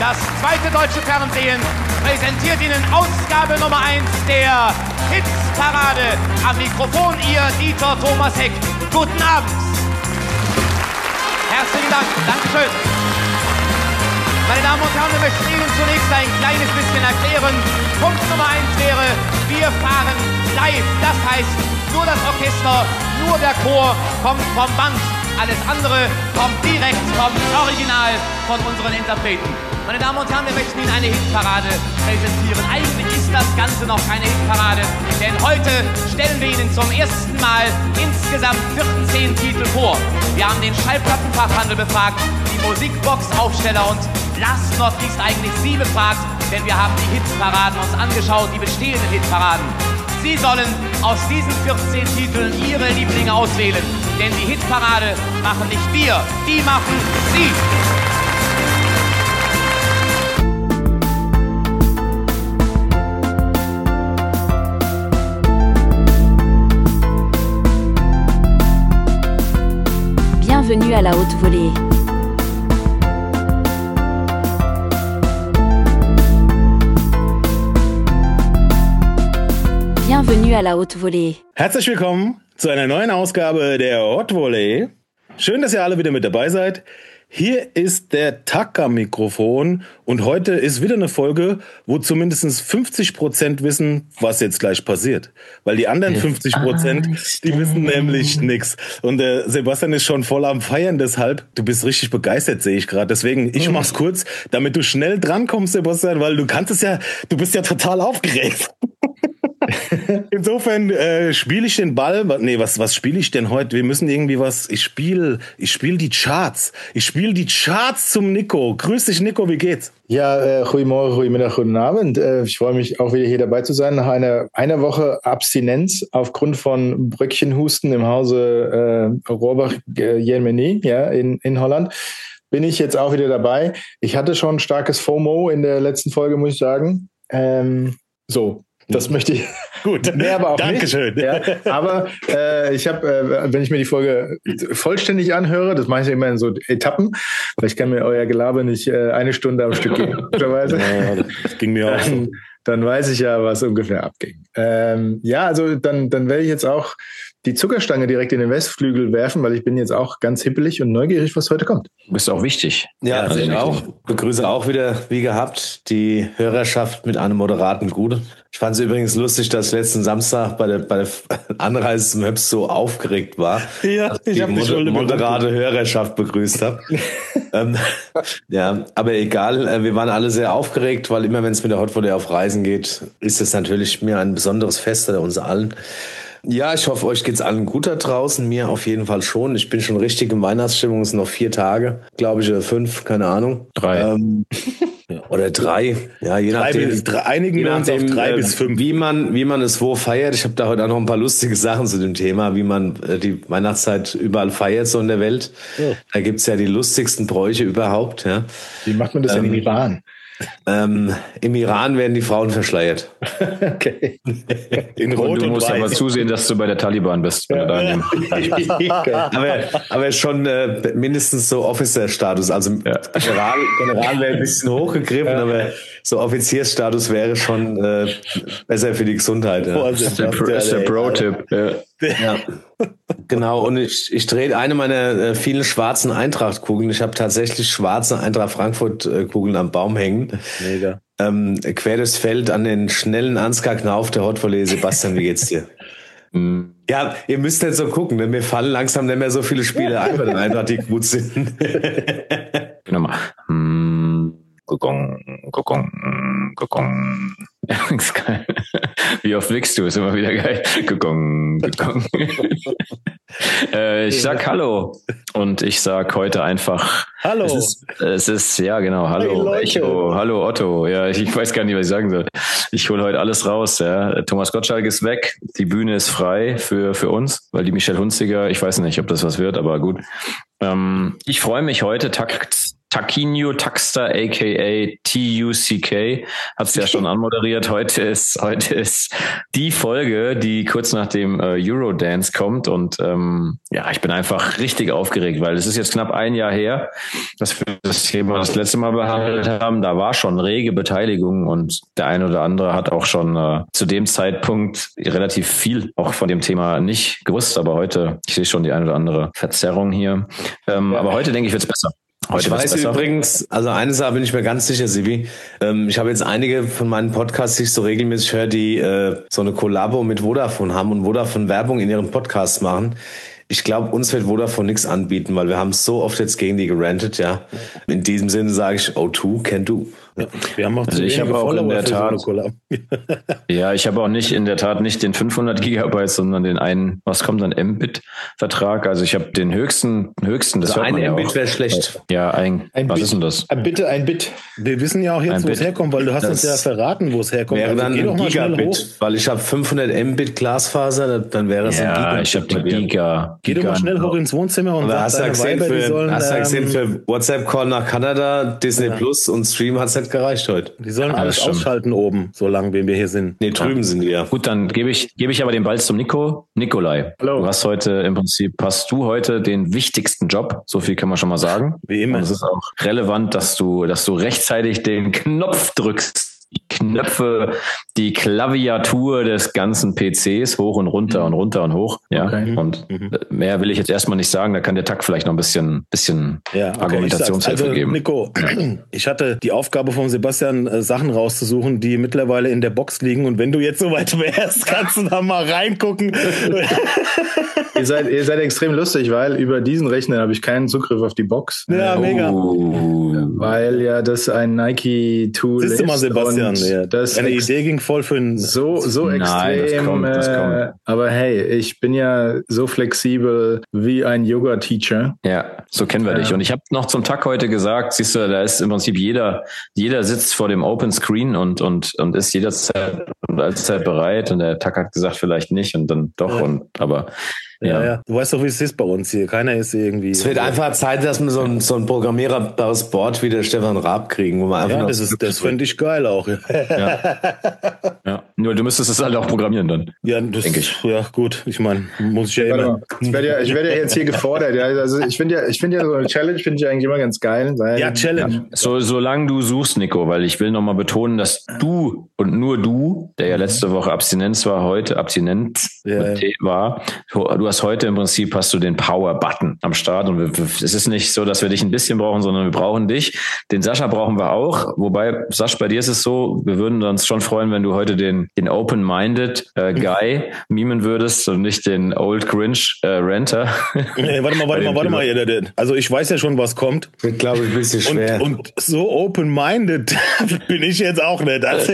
Das zweite deutsche Fernsehen präsentiert Ihnen Ausgabe Nummer 1 der Hitparade. Am Mikrofon Ihr Dieter Thomas Heck. Guten Abend. Herzlichen Dank. Dankeschön. Meine Damen und Herren, wir möchten Ihnen zunächst ein kleines bisschen erklären. Punkt Nummer 1 wäre, wir fahren live. Das heißt, nur das Orchester, nur der Chor kommt vom Band. Alles andere kommt direkt vom Original von unseren Interpreten. Meine Damen und Herren, wir möchten Ihnen eine Hitparade präsentieren. Eigentlich ist das Ganze noch keine Hitparade, denn heute stellen wir Ihnen zum ersten Mal insgesamt 14 Titel vor. Wir haben den Schallplattenfachhandel befragt, die Musikbox-Aufsteller und last not least eigentlich Sie befragt, denn wir haben die Hitparaden uns angeschaut, die bestehenden Hitparaden. Sie sollen aus diesen 14 Titeln Ihre Lieblinge auswählen, denn die Hitparade machen nicht wir, die machen Sie. Bienvenue à la haute volée. Bienvenue à la haute volée. Herzlich willkommen zu einer neuen Ausgabe der Haute Volée. Schön, dass ihr alle wieder mit dabei seid. Hier ist der Tack am Mikrofon und heute ist wieder eine Folge, wo zumindest 50% wissen, was jetzt gleich passiert. Weil die anderen 50%, die wissen nämlich nichts. Und der Sebastian ist schon voll am Feiern, deshalb, du bist richtig begeistert, sehe ich gerade. Deswegen, ich mach's kurz, damit du schnell drankommst, Sebastian, weil du bist ja total aufgeregt. Insofern spiele ich den Ball. Nee, was spiele ich denn heute? Wir müssen irgendwie was. Ich spiele die Charts. Ich spiele die Charts zum Nico. Grüß dich, Nico, wie geht's? Ja, goedemorgen, goedemiddag, guten Abend. Ich freue mich auch wieder hier dabei zu sein. Nach einer Woche Abstinenz aufgrund von Bröckchenhusten im Hause Rohrbach-Jelmeny, ja, in Holland, bin ich jetzt auch wieder dabei. Ich hatte schon starkes FOMO in der letzten Folge, muss ich sagen. Das möchte ich. Gut, mehr aber auch Dankeschön. Nicht. Ja, aber ich habe, wenn ich mir die Folge vollständig anhöre, das mache ich immer in so Etappen, weil ich kann mir euer Gelaber nicht eine Stunde am Stück geben. Das ging mir auch so. Dann weiß ich ja, was ungefähr abging. Also dann werde ich jetzt auch die Zuckerstange direkt in den Westflügel werfen, weil ich bin jetzt auch ganz hippelig und neugierig, was heute kommt. Du bist auch wichtig. Ja, also ich auch. Begrüße auch wieder, wie gehabt, die Hörerschaft mit einem moderaten Gute. Ich fand es übrigens lustig, dass letzten Samstag bei der Anreise zum Höps so aufgeregt war, dass ich die moderate Hörerschaft begrüßt habe. Ja, aber egal, wir waren alle sehr aufgeregt, weil immer, wenn es mit der Haute Volée auf Reisen geht, ist es natürlich mir ein besonderes Fest oder uns allen. Ja, ich hoffe, euch geht's allen gut da draußen. Mir auf jeden Fall schon. Ich bin schon richtig in Weihnachtsstimmung. Es sind noch 4 Tage, glaube ich, oder 5, keine Ahnung. 3. Oder 3. Ja, je nachdem. Einigen wir uns auf 3 bis 5. Wie man es wo feiert. Ich habe da heute auch noch ein paar lustige Sachen zu dem Thema, wie man die Weihnachtszeit überall feiert, so in der Welt. Ja. Da gibt's ja die lustigsten Bräuche überhaupt. Ja. Wie macht man das denn im Iran? Im Iran werden die Frauen verschleiert. Okay. In Rot und du musst aber zusehen, dass du bei der Taliban bist. Wenn aber schon mindestens so Officer-Status. Also General wäre ein bisschen hochgegriffen, aber so Offiziersstatus wäre schon besser für die Gesundheit. Ja. Das ist der Pro-Tipp. Ja. Genau, und ich drehe eine meiner vielen schwarzen Eintracht-Kugeln. Ich habe tatsächlich schwarze Eintracht Frankfurt-Kugeln am Baum hängen. Mega. Quer durchs Feld an den schnellen Ansgar Knauf der Haute Volée. Sebastian, wie geht's dir? Ja, ihr müsst jetzt so gucken, denn mir fallen langsam nicht mehr so viele Spiele ein bei den Eintracht, die gut sind. Nochmal. Wie oft wickst du? Ist immer wieder geil. Ich sag Hallo und ich sag heute einfach Hallo. Es ist ja genau, hallo Echo, hallo Otto. Ja, ich weiß gar nicht, was ich sagen soll. Ich hole heute alles raus. Ja. Thomas Gottschalk ist weg, die Bühne ist frei für uns, weil die Michelle Hunziger, ich weiß nicht, ob das was wird, aber gut. Ich freue mich heute, Takt Taquinho Taxter, a.k.a. TUCK, hat es ja schon anmoderiert. Heute ist die Folge, die kurz nach dem Eurodance kommt. Und ich bin einfach richtig aufgeregt, weil es ist jetzt knapp ein Jahr her, dass wir das Thema das letzte Mal behandelt haben. Da war schon rege Beteiligung und der eine oder andere hat auch schon zu dem Zeitpunkt relativ viel auch von dem Thema nicht gewusst. Aber heute, ich sehe schon die eine oder andere Verzerrung hier. Aber heute denke ich, wird es besser. Ich weiß übrigens, also eine Sache bin ich mir ganz sicher, Sibi. Ich habe jetzt einige von meinen Podcasts, die ich so regelmäßig höre, die so eine Kollabo mit Vodafone haben und Vodafone Werbung in ihren Podcasts machen. Ich glaube, uns wird Vodafone nichts anbieten, weil wir haben so oft jetzt gegen die gerantet, ja. In diesem Sinne sage ich, O2, can do. Ja, wir haben auch ich habe auch in der Tat, ich habe auch nicht in der Tat nicht den 500 Gigabyte, sondern den einen, was kommt dann, Mbit-Vertrag. Also ich habe den höchsten, das also hört man ein Mbit wäre schlecht. Ja, was Bit, ist denn das? Ein Bit. Wir wissen ja auch jetzt, wo es herkommt, weil du hast uns ja verraten, wo es herkommt. Wäre dann also ein Gigabit, weil ich habe 500 Mbit Glasfaser, dann wäre es ein Gigabit. Ja, ich habe den Giga. Geh doch mal schnell hoch ins Wohnzimmer und sag deine Weiber, die sollen... Hast du gesehen, für WhatsApp-Call nach Kanada, Disney Plus und Stream hat es nicht gereicht heute. Die sollen alles ausschalten oben, solange wir hier sind. Nee, drüben sind die ja. Gut, dann gebe ich aber den Ball zum Nikolai. Hallo. Hast du heute den wichtigsten Job, so viel kann man schon mal sagen. Wie immer. Und es ist auch relevant, dass du rechtzeitig den Knopf drückst. Die Knöpfe, die Klaviatur des ganzen PCs hoch und runter und runter und hoch. Ja. Okay. Und mehr will ich jetzt erstmal nicht sagen, da kann der Tag vielleicht noch ein bisschen Argumentationshilfe geben. Nico, ich hatte die Aufgabe von Sebastian, Sachen rauszusuchen, die mittlerweile in der Box liegen. Und wenn du jetzt soweit wärst, kannst du da mal reingucken. Ihr seid extrem lustig, weil über diesen Rechner habe ich keinen Zugriff auf die Box. Ja, mega. Weil ja das ein Nike-Tool ist. Siehst du mal, Sebastian, deine Idee ging voll für ein... So extrem. Das kommt. Aber hey, ich bin ja so flexibel wie ein Yoga-Teacher. Ja, so kennen wir dich. Und ich habe noch zum Tag heute gesagt, siehst du, da ist im Prinzip jeder sitzt vor dem Open Screen und ist jederzeit bereit. Und der Tag hat gesagt, vielleicht nicht und dann doch. Ja. Aber... Ja. Du weißt doch, wie es ist bei uns hier. Keiner ist irgendwie... Es wird einfach Zeit, dass wir so ein programmierbares Board wie der Stefan Raab kriegen, wo man einfach... Ja, das fände ich geil auch. Ja. Nur du müsstest es halt auch programmieren dann. Ja, das denke ich. Ja, gut. Ich meine, muss ich ja immer... Ich werde ja jetzt hier gefordert. Ja. Also ich finde ja so eine Challenge finde ich eigentlich immer ganz geil. Ja, Challenge. Ja. Solange du suchst, Nico, weil ich will nochmal betonen, dass du und nur du, der ja letzte Woche Abstinenz war, heute abstinent war, du hast heute im Prinzip den Power-Button am Start und es ist nicht so, dass wir dich ein bisschen brauchen, sondern wir brauchen dich. Den Sascha brauchen wir auch, wobei, Sascha, bei dir ist es so, wir würden uns schon freuen, wenn du heute den Open-Minded Guy mimen würdest und nicht den Old Grinch Renter. Nee, warte mal. Also ich weiß ja schon, was kommt. Wird, glaube ich, ein bisschen schwer. Und so open-minded bin ich jetzt auch nicht. Also,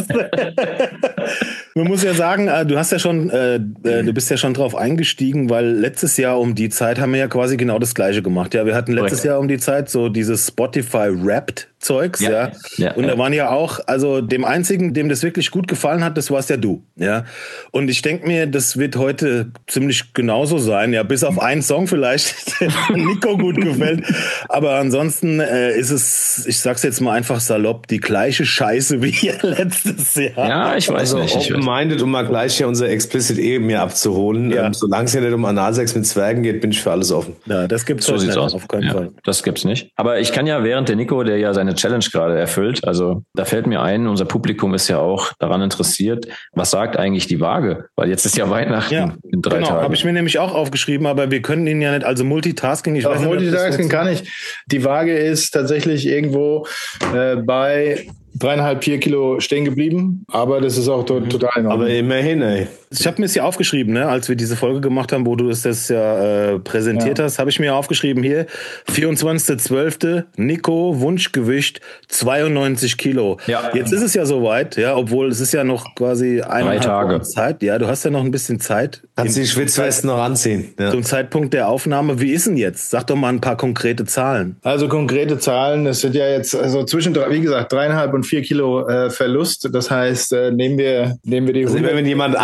man muss ja sagen, du bist ja schon drauf eingestiegen, weil letztes Jahr um die Zeit haben wir ja quasi genau das Gleiche gemacht. Ja, wir hatten letztes Jahr um die Zeit so dieses Spotify-Wrapped-Zeugs, ja. Und da waren ja auch, also dem einzigen, dem das wirklich gut gefallen hat, das warst ja du, ja. Und ich denke mir, das wird heute ziemlich genauso sein, ja, bis auf einen Song vielleicht, der Nico gut gefällt. Aber ansonsten ist es, ich sag's jetzt mal einfach salopp, die gleiche Scheiße wie letztes Jahr. Ja, ich weiß nicht. Open-minded, um mal gleich hier unser Explicit eben hier abzuholen. Ja. Solange es ja nicht um Analsex mit Zwergen geht, bin ich für alles offen. Ja, das gibt's so nicht, auf keinen Fall. Das gibt's nicht. Aber ich kann ja während der Nico, der ja seine Challenge gerade erfüllt, also da fällt mir ein, unser Publikum ist ja auch daran interessiert, was sagt eigentlich die Waage? Weil jetzt ist ja Weihnachten in 3 Tagen. Habe ich mir nämlich auch aufgeschrieben, aber wir können ihn ja nicht, also Multitasking, Multitasking kann ich. Die Waage ist tatsächlich irgendwo bei 3,5-4 Kilo stehen geblieben, aber das ist auch total in Ordnung. Aber immerhin, ey. Ich habe mir es hier aufgeschrieben, ne, als wir diese Folge gemacht haben, wo du das ja präsentiert hast, habe ich mir aufgeschrieben hier, 24.12. Nico, Wunschgewicht 92 Kilo. Ja. Jetzt ist es ja soweit, ja, obwohl es ist ja noch quasi 3 Tage Zeit. Ja, du hast ja noch ein bisschen Zeit. Kannst die Schwitzwesten noch anziehen. Ja. Zum Zeitpunkt der Aufnahme. Wie ist denn jetzt? Sag doch mal ein paar konkrete Zahlen. Also konkrete Zahlen, das sind ja jetzt also zwischen, wie gesagt, 3,5 und 4 Kilo Verlust. Das heißt, nehmen wir die also wenn jemand anfängt, so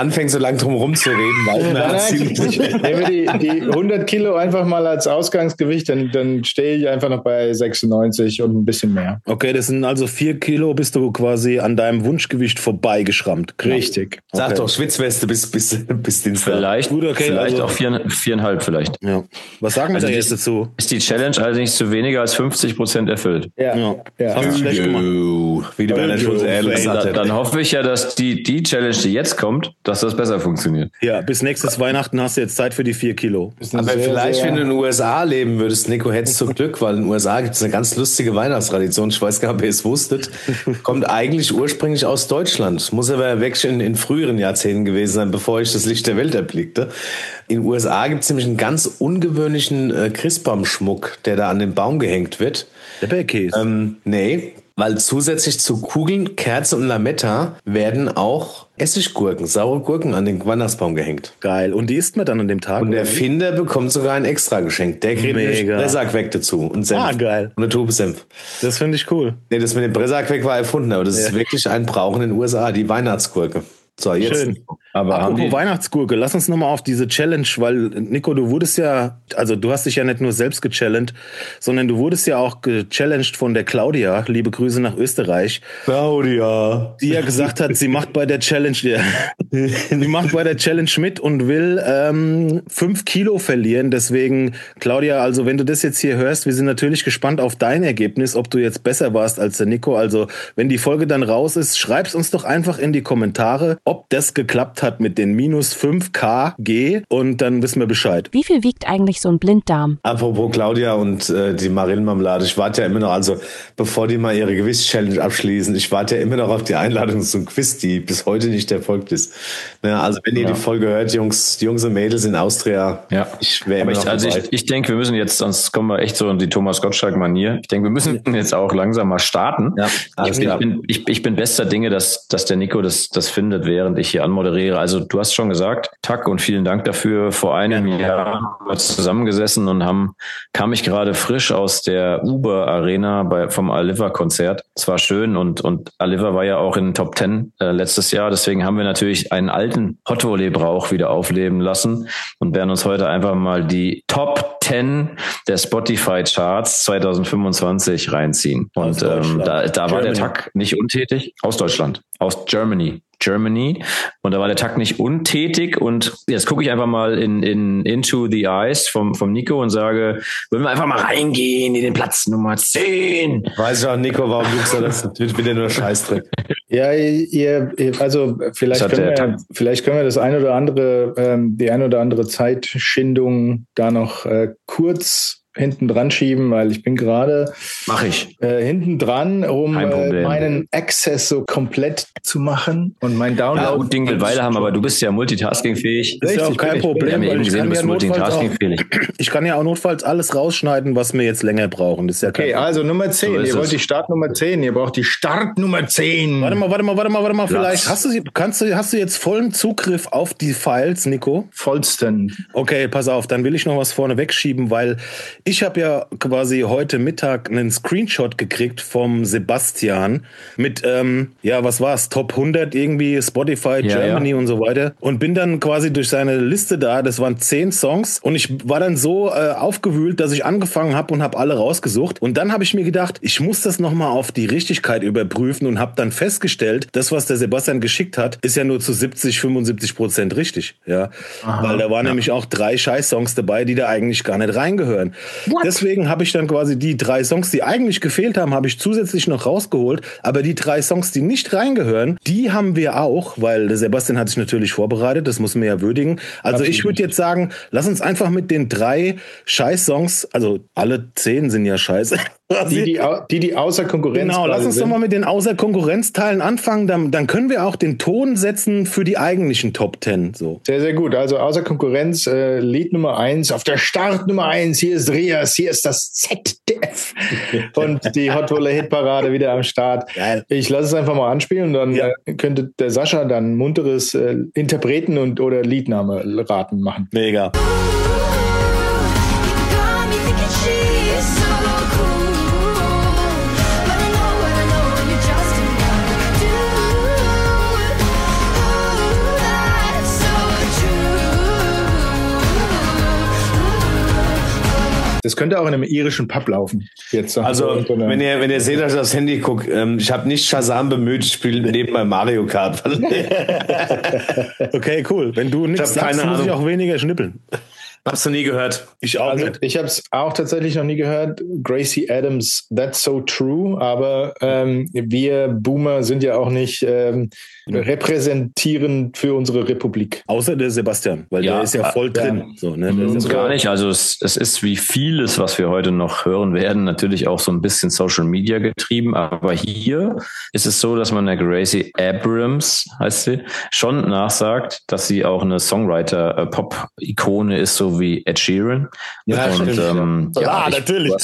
lang drum rumzureden. Nehmen wir die 100 Kilo einfach mal als Ausgangsgewicht, dann stehe ich einfach noch bei 96 und ein bisschen mehr. Okay, das sind also 4 Kilo, bist du quasi an deinem Wunschgewicht vorbeigeschrammt. Richtig. Sag Okay. doch, Schwitzweste bis Dienstag. Vielleicht, Gut, okay, vielleicht also- auch 4,5 vielleicht. Ja. Was sagen wir Also da die- jetzt dazu? Ist die Challenge allerdings zu weniger als 50% erfüllt. Ja. Hast du schlecht gemacht. Wie die Berner Schulze gesagt hat. Dann hoffe ich ja, dass die Challenge, die jetzt kommt, dass das besser funktioniert. Ja, bis nächstes Weihnachten hast du jetzt Zeit für die 4 Kilo. Aber vielleicht, wenn du in den USA leben würdest, Nico, hättest du Glück, weil in den USA gibt es eine ganz lustige Weihnachtstradition. Ich weiß gar nicht, ob ihr es wusstet. Kommt eigentlich ursprünglich aus Deutschland. Muss aber wirklich in früheren Jahrzehnten gewesen sein, bevor ich das Licht der Welt erblickte. In den USA gibt es nämlich einen ganz ungewöhnlichen Christbaumschmuck, der da an den Baum gehängt wird. Der Bergkäse. Nee, weil zusätzlich zu Kugeln, Kerzen und Lametta werden auch Essiggurken, saure Gurken an den Weihnachtsbaum gehängt. Geil. Und die isst man dann an dem Tag? Und der oder wie? Erfinder bekommt sogar ein extra Geschenk. Der kriegt nämlich Mega. Bressack dazu und Senf. Ah, geil. Und eine Tube Senf. Das finde ich cool. Nee, das mit dem Bressack war erfunden, aber das ist wirklich ein Brauch in den USA, die Weihnachtsgurke. So, jetzt. Schön. Aber haben Apropos die, Weihnachtsgurke, lass uns nochmal auf diese Challenge, weil Nico, du wurdest ja, also du hast dich ja nicht nur selbst gechallenged, sondern du wurdest ja auch gechallenged von der Claudia, liebe Grüße nach Österreich, Claudia. die ja gesagt hat, sie macht bei der Challenge, sie macht bei der Challenge mit und will 5 Kilo verlieren. Deswegen, Claudia, also wenn du das jetzt hier hörst, wir sind natürlich gespannt auf dein Ergebnis, ob du jetzt besser warst als der Nico. Also wenn die Folge dann raus ist, schreib's uns doch einfach in die Kommentare, ob das geklappt hat mit den minus 5 kg und dann wissen wir Bescheid. Wie viel wiegt eigentlich so ein Blinddarm? Apropos Claudia und die Marillenmarmelade, ich warte ja immer noch, also bevor die mal ihre Gewiss-Challenge abschließen, ich warte ja immer noch auf die Einladung zum Quiz, die bis heute nicht erfolgt ist. Ja, also wenn ihr die Folge hört, die Jungs und Mädels in Austria, ja. ich wäre immer noch bereit. Ich denke, wir müssen jetzt, sonst kommen wir echt so in die Thomas Gottschalk-Manier. Ich denke, wir müssen jetzt auch langsam mal starten. Ja, alles klar. Ich bin bester Dinge, dass der Nico das findet, während ich hier anmoderiere. Also du hast schon gesagt, Tack und vielen Dank dafür. Vor einem Jahr haben wir zusammengesessen und kam ich gerade frisch aus der Uber Arena vom Aliva-Konzert. Es war schön und Aliva war ja auch in den Top 10 letztes Jahr. Deswegen haben wir natürlich einen alten Hot-Volley-Brauch wieder aufleben lassen und werden uns heute einfach mal die Top 10 der Spotify-Charts 2025 reinziehen. Und da war der Tack nicht untätig. Aus Deutschland, aus Germany. Und da war der Takt nicht untätig und jetzt gucke ich einfach mal into the eyes vom Nico und sage, wollen wir einfach mal reingehen in den Platz Nummer 10. Weiß ich auch, Nico, warum gibt's da das? Wird wieder nur Scheißdreck. Ja, also vielleicht können wir das ein oder andere, die ein oder andere Zeitschindung da noch kurz hinten dran schieben, weil ich bin gerade hinten dran, um meinen Access so komplett zu machen und mein Download. Ja, gut, Dingleweile haben, aber du bist ja multitaskingfähig. Das ist ja auch kein Problem, weil ich kann ja auch notfalls alles rausschneiden, was wir jetzt länger brauchen. Das ist ja okay, also Nummer 10. Ihr wollt die Startnummer 10. Ihr braucht die Startnummer 10. Warte mal. Vielleicht hast du jetzt vollen Zugriff auf die Files, Nico? Vollsten. Okay, pass auf, dann will ich noch was vorne wegschieben, weil ich habe ja quasi heute Mittag einen Screenshot gekriegt vom Sebastian mit, was war's, Top 100 irgendwie, Spotify, Germany und so weiter und bin dann quasi durch seine Liste da, das waren 10 Songs und ich war dann so aufgewühlt, dass ich angefangen habe und habe alle rausgesucht und dann habe ich mir gedacht, ich muss das nochmal auf die Richtigkeit überprüfen und habe dann festgestellt, das, was der Sebastian geschickt hat, ist ja nur zu 70-75% richtig, ja, weil da waren nämlich auch 3 Scheiß-Songs dabei, die da eigentlich gar nicht reingehören. What? Deswegen habe ich dann quasi die 3 Songs, die eigentlich gefehlt haben, habe ich zusätzlich noch rausgeholt. Aber die 3 Songs, die nicht reingehören, die haben wir auch, weil der Sebastian hat sich natürlich vorbereitet, das muss man ja würdigen. Also absolut. Ich würde jetzt sagen, lass uns einfach mit den 3 Scheiß-Songs, also alle 10 sind ja scheiße. Die außer Konkurrenz Genau, lass uns doch mal mit den außer Konkurrenz-Teilen anfangen, dann können wir auch den Ton setzen für die eigentlichen Top 10. So. Sehr, sehr gut. Also außer Konkurrenz, Lied Nummer 1, auf der Start Nummer 1, hier ist Rias, hier ist das ZDF und die Hot Volley Hitparade wieder am Start. Geil. Ich lasse es einfach mal anspielen und dann könnte der Sascha dann munteres Interpreten oder Liedname raten machen. Mega. So Das könnte auch in einem irischen Pub laufen. Jetzt also, wenn ihr seht, dass ich aufs Handy gucke, ich habe nicht Shazam bemüht, ich spiele nebenbei Mario Kart. Okay, cool. Wenn du nichts sagst, muss ich auch weniger schnippeln. Hast du nie gehört? Ich auch nicht. Ich habe es auch tatsächlich noch nie gehört. Gracie Adams, That's So True. Aber wir Boomer sind ja auch nicht repräsentierend für unsere Republik. Außer der Sebastian, weil der ist ja voll drin. Ja. So, ne? Der ist Gar nicht. Also es ist wie vieles, was wir heute noch hören werden, natürlich auch so ein bisschen Social Media getrieben. Aber hier ist es so, dass man der Gracie Abrams, heißt sie, schon nachsagt, dass sie auch eine Songwriter-Pop-Ikone ist, so wie Ed Sheeran. Ja, natürlich. natürlich.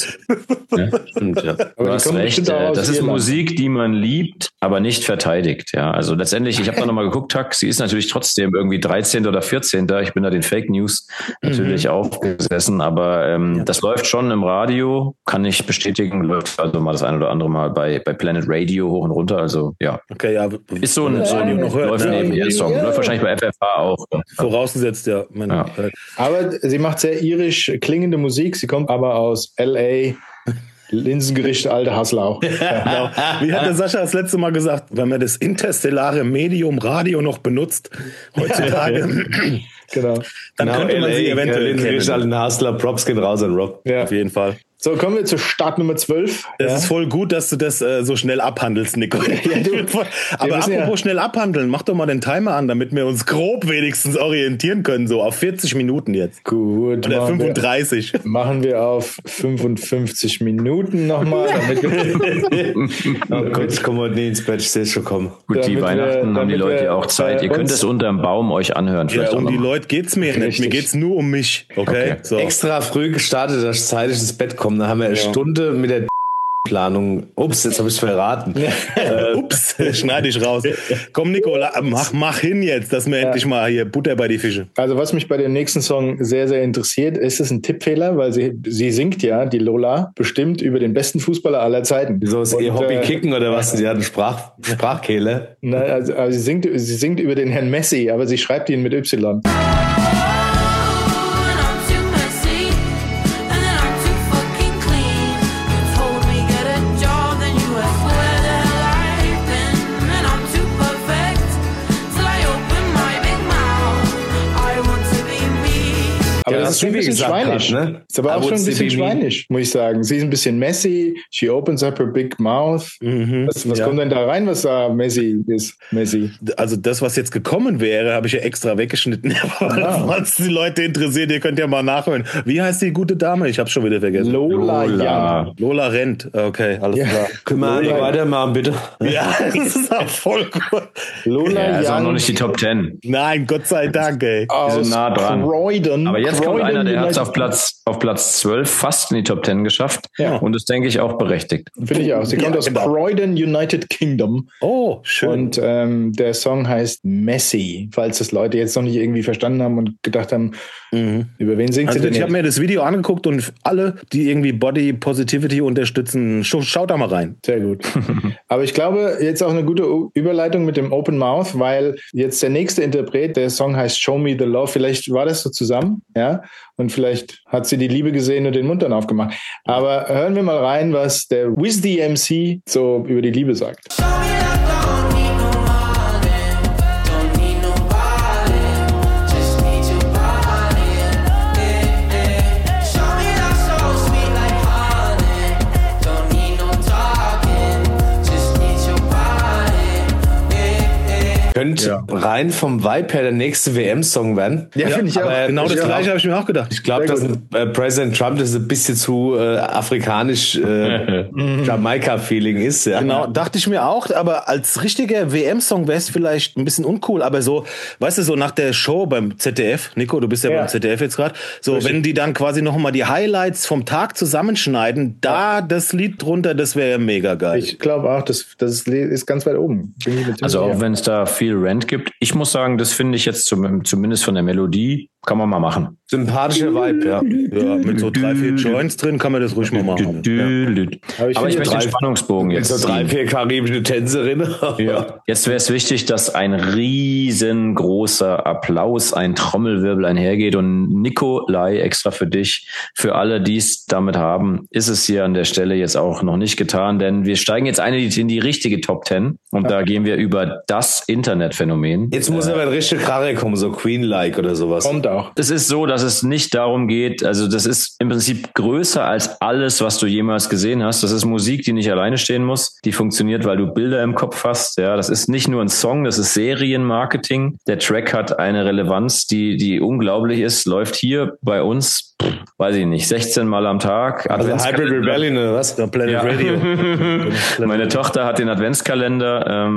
Du hast recht. Das ist Musik, die man liebt, aber nicht verteidigt. Ja, also letztendlich, ich habe da nochmal geguckt, sie ist natürlich trotzdem irgendwie 13. oder 14. Ich bin da den Fake News natürlich aufgesessen, aber das läuft schon im Radio, kann ich bestätigen, läuft also mal das ein oder andere Mal bei Planet Radio hoch und runter, also ja. Okay, ja. Ist so ein läuft nebenher Song, läuft wahrscheinlich bei FFH auch. Vorausgesetzt, ja. Aber sie macht sehr irisch klingende Musik, sie kommt aber aus L.A., Linsengericht, alte Haslau. Genau. Wie hat der Sascha das letzte Mal gesagt, wenn man das interstellare Medium Radio noch benutzt, heutzutage, genau. Dann könnte man sie eventuell Linsengericht, alte Haslau, Props gehen raus an Rob. Ja. Auf jeden Fall. So, kommen wir zu Start Nummer 12. Das ist voll gut, dass du das so schnell abhandelst, Nico. Aber apropos schnell abhandeln, mach doch mal den Timer an, damit wir uns grob wenigstens orientieren können, so auf 40 Minuten jetzt. Gut. Oder 35. Machen wir auf 55 Minuten nochmal. Oh Gott, ich komme heute nie ins Bett, ich sehe es schon kommen. Gut, die Weihnachten haben die Leute ja auch Zeit. Ihr könnt es unterm Baum euch anhören. Ja, um die Leute geht's mir nicht. Mir geht's nur um mich. Okay? So. Extra früh gestartet, dass ich zeitig ins Bett komme. Da haben wir eine Stunde mit der Planung. Ups, jetzt habe ich es verraten. Ups, schneide ich raus. Komm, Nico, mach hin jetzt, dass wir endlich mal hier Butter bei die Fische. Also was mich bei dem nächsten Song sehr, sehr interessiert, ist es ein Tippfehler, weil sie singt ja, die Lola, bestimmt über den besten Fußballer aller Zeiten. Wieso ist ihr Hobby Kicken oder was? Sie hat eine Sprachkehle. Nein, also sie singt über den Herrn Messi, aber sie schreibt ihn mit Y. Aber das ist schon ein bisschen schweinisch. Ne? Ist aber auch schon ein bisschen schweinisch, muss ich sagen. Sie ist ein bisschen Messi. She opens up her big mouth. Was kommt denn da rein, was da Messi ist? Messi. Also das, was jetzt gekommen wäre, habe ich ja extra weggeschnitten. Was die Leute interessiert, ihr könnt ja mal nachhören. Wie heißt die gute Dame? Ich habe schon wieder vergessen. Lola Rent. Okay, alles klar. Können wir nicht weitermachen, bitte? Ja, das ist auch voll gut. Lola Young. Ist auch noch nicht die Top 10. Nein, Gott sei Dank, ey. Die sind nah dran. Croydon. Aber jetzt kommt einer, der hat es auf Platz 12 fast in die Top 10 geschafft. Ja. Und das denke ich auch berechtigt. Finde ich auch. Sie kommt aus Croydon, United Kingdom. Oh, schön. Und der Song heißt Messi, falls das Leute jetzt noch nicht irgendwie verstanden haben und gedacht haben, über wen singt sie denn? Ich habe mir das Video angeguckt und alle, die irgendwie Body Positivity unterstützen, schaut da mal rein. Sehr gut. Aber ich glaube, jetzt auch eine gute Überleitung mit dem Open Mouth, weil jetzt der nächste Interpret, der Song heißt Show Me the Love, vielleicht war das so zusammen, ja, und vielleicht hat sie die Liebe gesehen und den Mund dann aufgemacht. Aber hören wir mal rein, was der Wiz the MC so über die Liebe sagt. Könnte rein vom Vibe her der nächste WM-Song werden. Ja, finde ich auch. Genau das Gleiche habe ich mir auch gedacht. Ich glaube, dass Präsident Trump das ein bisschen zu afrikanisch Jamaika-Feeling ist. Ja. Genau, dachte ich mir auch. Aber als richtiger WM-Song wäre es vielleicht ein bisschen uncool. Aber so, weißt du, so nach der Show beim ZDF, Nico, du bist ja beim ZDF jetzt gerade, so richtig. Wenn die dann quasi noch mal die Highlights vom Tag zusammenschneiden, da das Lied drunter, das wäre mega geil. Ich glaube auch, das ist ganz weit oben. Also auch wenn es da viel Rant gibt. Ich muss sagen, das finde ich jetzt zumindest von der Melodie kann man mal machen. Sympathischer Vibe, ja. Ja, mit so 3-4 Joints drin kann man das ruhig mal machen. Aber ich möchte den Spannungsbogen jetzt. So 3-4 karibische Tänzerinnen. Ja. Jetzt wäre es wichtig, dass ein riesengroßer Applaus, ein Trommelwirbel einhergeht. Und Nikolai, extra für dich, für alle, die es damit haben, ist es hier an der Stelle jetzt auch noch nicht getan, denn wir steigen jetzt in die richtige Top 10 und da gehen wir über das Internetphänomen. Jetzt muss aber ein richtiger Kracher kommen, so Queen-like oder sowas. Kommt auch. Es ist so, dass es nicht darum geht, also das ist im Prinzip größer als alles, was du jemals gesehen hast. Das ist Musik, die nicht alleine stehen muss. Die funktioniert, weil du Bilder im Kopf hast. Ja, das ist nicht nur ein Song, das ist Serienmarketing. Der Track hat eine Relevanz, die unglaublich ist. Läuft hier bei uns, weiß ich nicht, 16 Mal am Tag. Also Hybrid Rebellion oder was? Der Planet Radio. Meine Tochter hat den Adventskalender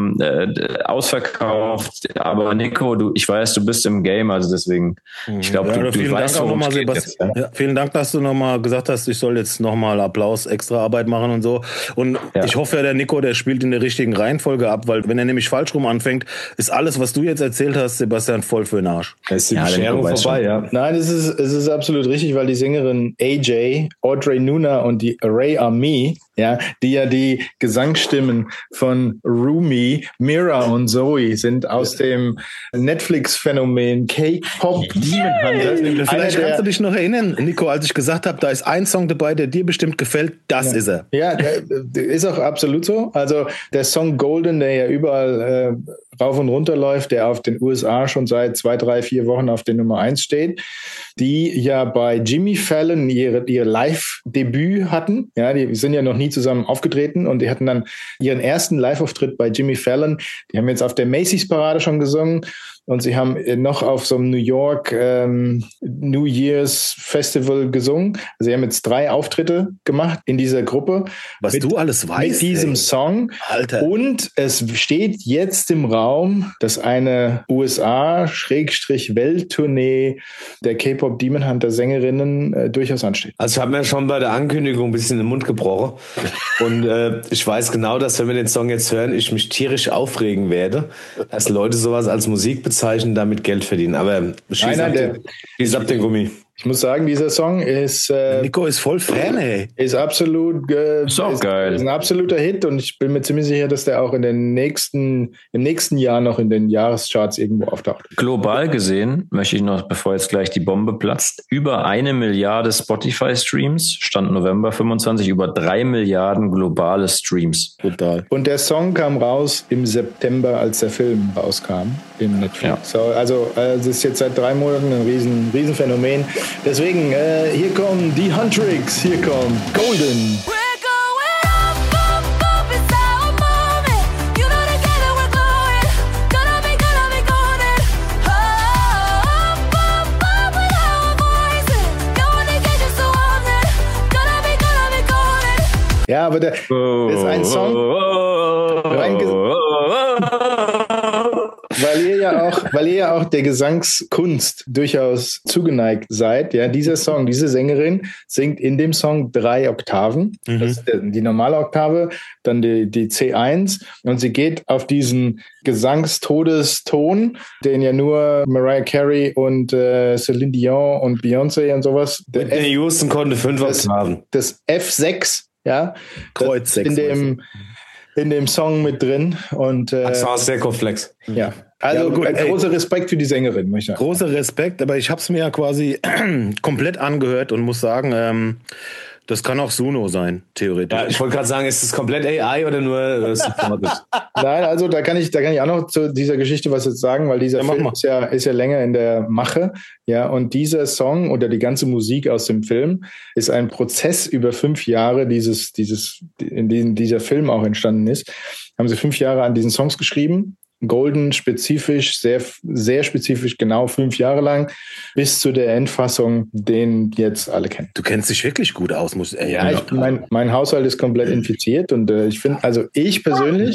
ausverkauft. Aber Nico, ich weiß, du bist im Game, also deswegen, ich glaube, du weißt, worum es geht jetzt. Ja, vielen Dank, dass du nochmal gesagt hast, ich soll jetzt nochmal Applaus, extra Arbeit machen und so. Und ich hoffe ja, der Nico, der spielt in der richtigen Reihenfolge ab, weil wenn er nämlich falsch rum anfängt, ist alles, was du jetzt erzählt hast, Sebastian, voll für den Arsch. Da ist die Bescherung vorbei, ja. Nein, es ist absolut richtig, weil die Sängerin AJ, Audrey Nuna und die Ray Army, ja, die ja die Gesangsstimmen von Rumi, Mira und Zoe sind aus dem Netflix-Phänomen K-Pop Demon Hunter. Vielleicht kannst du dich noch erinnern, Nico, als ich gesagt habe, da ist ein Song dabei, der dir bestimmt gefällt, das ist er. Ja, der ist auch absolut so. Also der Song Golden, der ja überall rauf und runter läuft, der auf den USA schon seit 2, 3, 4 Wochen auf der Nummer 1 steht, die ja bei Jimmy Fallon ihr Live-Debüt hatten. Ja, die sind ja noch nie zusammen aufgetreten und die hatten dann ihren ersten Live-Auftritt bei Jimmy Fallon. Die haben jetzt auf der Macy's-Parade schon gesungen. Und sie haben noch auf so einem New York New Year's Festival gesungen. Also sie haben jetzt 3 Auftritte gemacht in dieser Gruppe. Was du alles weißt. Mit diesem Song. Alter. Und es steht jetzt im Raum, dass eine USA-Welttournee der K-Pop Demon Hunter Sängerinnen durchaus ansteht. Also ich habe mir schon bei der Ankündigung ein bisschen den Mund gebrochen. Und ich weiß genau, dass wenn wir den Song jetzt hören, ich mich tierisch aufregen werde, dass Leute sowas als Musik bezeichnen, damit Geld verdienen. Aber schieß ab den Gummi. Ich muss sagen, dieser Song ist... Nico ist voll Fan, ey. Ist absolut... ist auch geil. Ist ein absoluter Hit und ich bin mir ziemlich sicher, dass der auch im nächsten Jahr noch in den Jahrescharts irgendwo auftaucht. Global gesehen, möchte ich noch, bevor jetzt gleich die Bombe platzt, über 1 Milliarde Spotify-Streams, Stand November 25, über 3 Milliarden globale Streams. Total. Und der Song kam raus im September, als der Film rauskam in Netflix. Ja. So, also es ist jetzt seit 3 Monaten ein Riesenphänomen. Deswegen, hier kommen die Huntrix, hier kommt Golden. Ja, aber das ist ein Song, weil ihr ja auch der Gesangskunst durchaus zugeneigt seid. Ja, dieser Song, diese Sängerin singt in dem Song 3 Oktaven. Mhm. Das ist die normale Oktave, dann die C1 und sie geht auf diesen Gesangstodeston, den ja nur Mariah Carey und Celine Dion und Beyoncé und sowas. Der Houston konnte 5 Oktaven. Das F6, ja, Kreuz 6 in dem Song mit drin und Accent sehr komplex. Ja. Also ja, gut, großer Respekt für die Sängerin, muss ich sagen. Großer Respekt, aber ich habe es mir ja quasi komplett angehört und muss sagen, das kann auch Suno sein, theoretisch. Ja, ich wollte gerade sagen, ist das komplett AI oder nur supported? Nein, also da kann ich auch noch zu dieser Geschichte was jetzt sagen, weil dieser Film ist ja länger in der Mache. Ja, und dieser Song oder die ganze Musik aus dem Film ist ein Prozess über 5 Jahre, in dem dieser Film auch entstanden ist. Haben sie 5 Jahre an diesen Songs geschrieben. Golden spezifisch, sehr, sehr spezifisch, genau 5 Jahre lang, bis zu der Endfassung, den jetzt alle kennen. Du kennst dich wirklich gut aus, mein Haushalt ist komplett infiziert und ich finde, also ich persönlich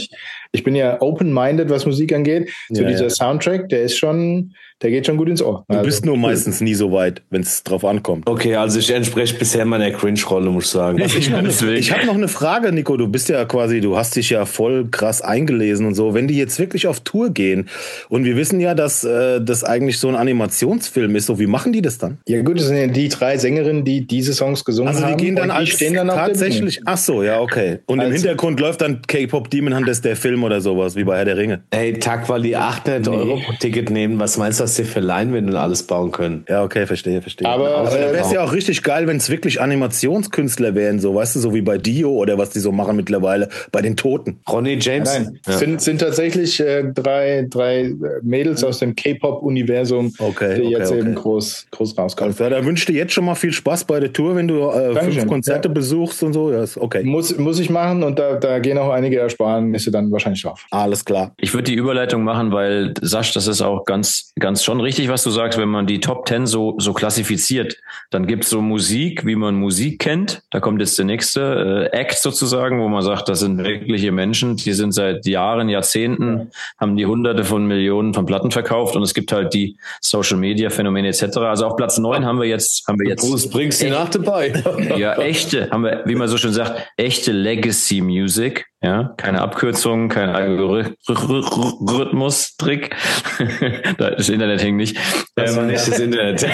ich bin ja open-minded, was Musik angeht. So dieser Soundtrack, der geht schon gut ins Ohr. Du bist nur meistens nie so weit, wenn es drauf ankommt. Okay, also ich entspreche bisher meiner Cringe-Rolle, muss ich sagen. Ich habe noch eine Frage, Nico. Du bist ja quasi, du hast dich ja voll krass eingelesen und so. Wenn die jetzt wirklich auf Tour gehen und wir wissen ja, dass das eigentlich so ein Animationsfilm ist, so wie machen die das dann? Ja gut, das sind ja die 3 Sängerinnen, die diese Songs gesungen haben. Also die gehen dann stehen dann tatsächlich, ach so, ja, okay. Und im Hintergrund läuft dann K-Pop Demon Hunters, der Film oder sowas, wie bei Herr der Ringe. Ey, Tack, weil die 800 Euro pro Ticket nehmen, was meinst du, was die für Leinwände und alles bauen können? Ja, okay, verstehe. Aber da wäre es ja auch richtig geil, wenn es wirklich Animationskünstler wären, so, weißt du, so wie bei Dio oder was die so machen mittlerweile, bei den Toten. Ronnie James? Nein, sind tatsächlich 3 Mädels aus dem K-Pop-Universum, die jetzt eben groß rauskommen. Also, da wünsche ich dir jetzt schon mal viel Spaß bei der Tour, wenn du 5 Konzerte besuchst und so. Ja, ist okay. Muss ich machen und da gehen auch einige Ersparnisse dann wahrscheinlich drauf. Alles klar. Ich würde die Überleitung machen, weil, Sasch, das ist auch ganz schon richtig, was du sagst. Wenn man die Top 10 so klassifiziert, dann gibt es so Musik, wie man Musik kennt. Da kommt jetzt der nächste Act sozusagen, wo man sagt, das sind wirkliche Menschen, die sind seit Jahren, Jahrzehnten, haben die Hunderte von Millionen von Platten verkauft und es gibt halt die Social-Media-Phänomene etc. Also auf Platz 9 haben wir jetzt Bruce Springsteen nach dabei. Ja, haben wir, wie man so schön sagt, echte Legacy-Music. Ja, keine Abkürzung, kein Algorithmus-Trick. Das Internet hängt nicht. Das war nicht das Internet.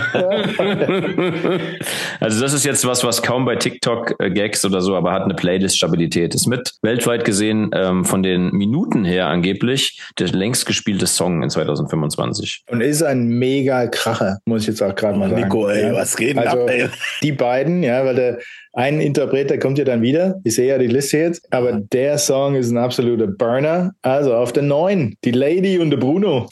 Also das ist jetzt was kaum bei TikTok-Gags oder so, aber hat eine Playlist-Stabilität. Ist mit weltweit gesehen von den Minuten her angeblich der längst gespielte Song in 2025. Und ist ein mega Kracher, muss ich jetzt auch gerade mal sagen. Nico, ey, was geht denn ab, ey? Die beiden, ja, weil der ein Interpret, der kommt ja dann wieder. Ich sehe ja die Liste jetzt. Aber der Song ist ein absoluter Burner. Also auf der 9, die Lady und der Bruno.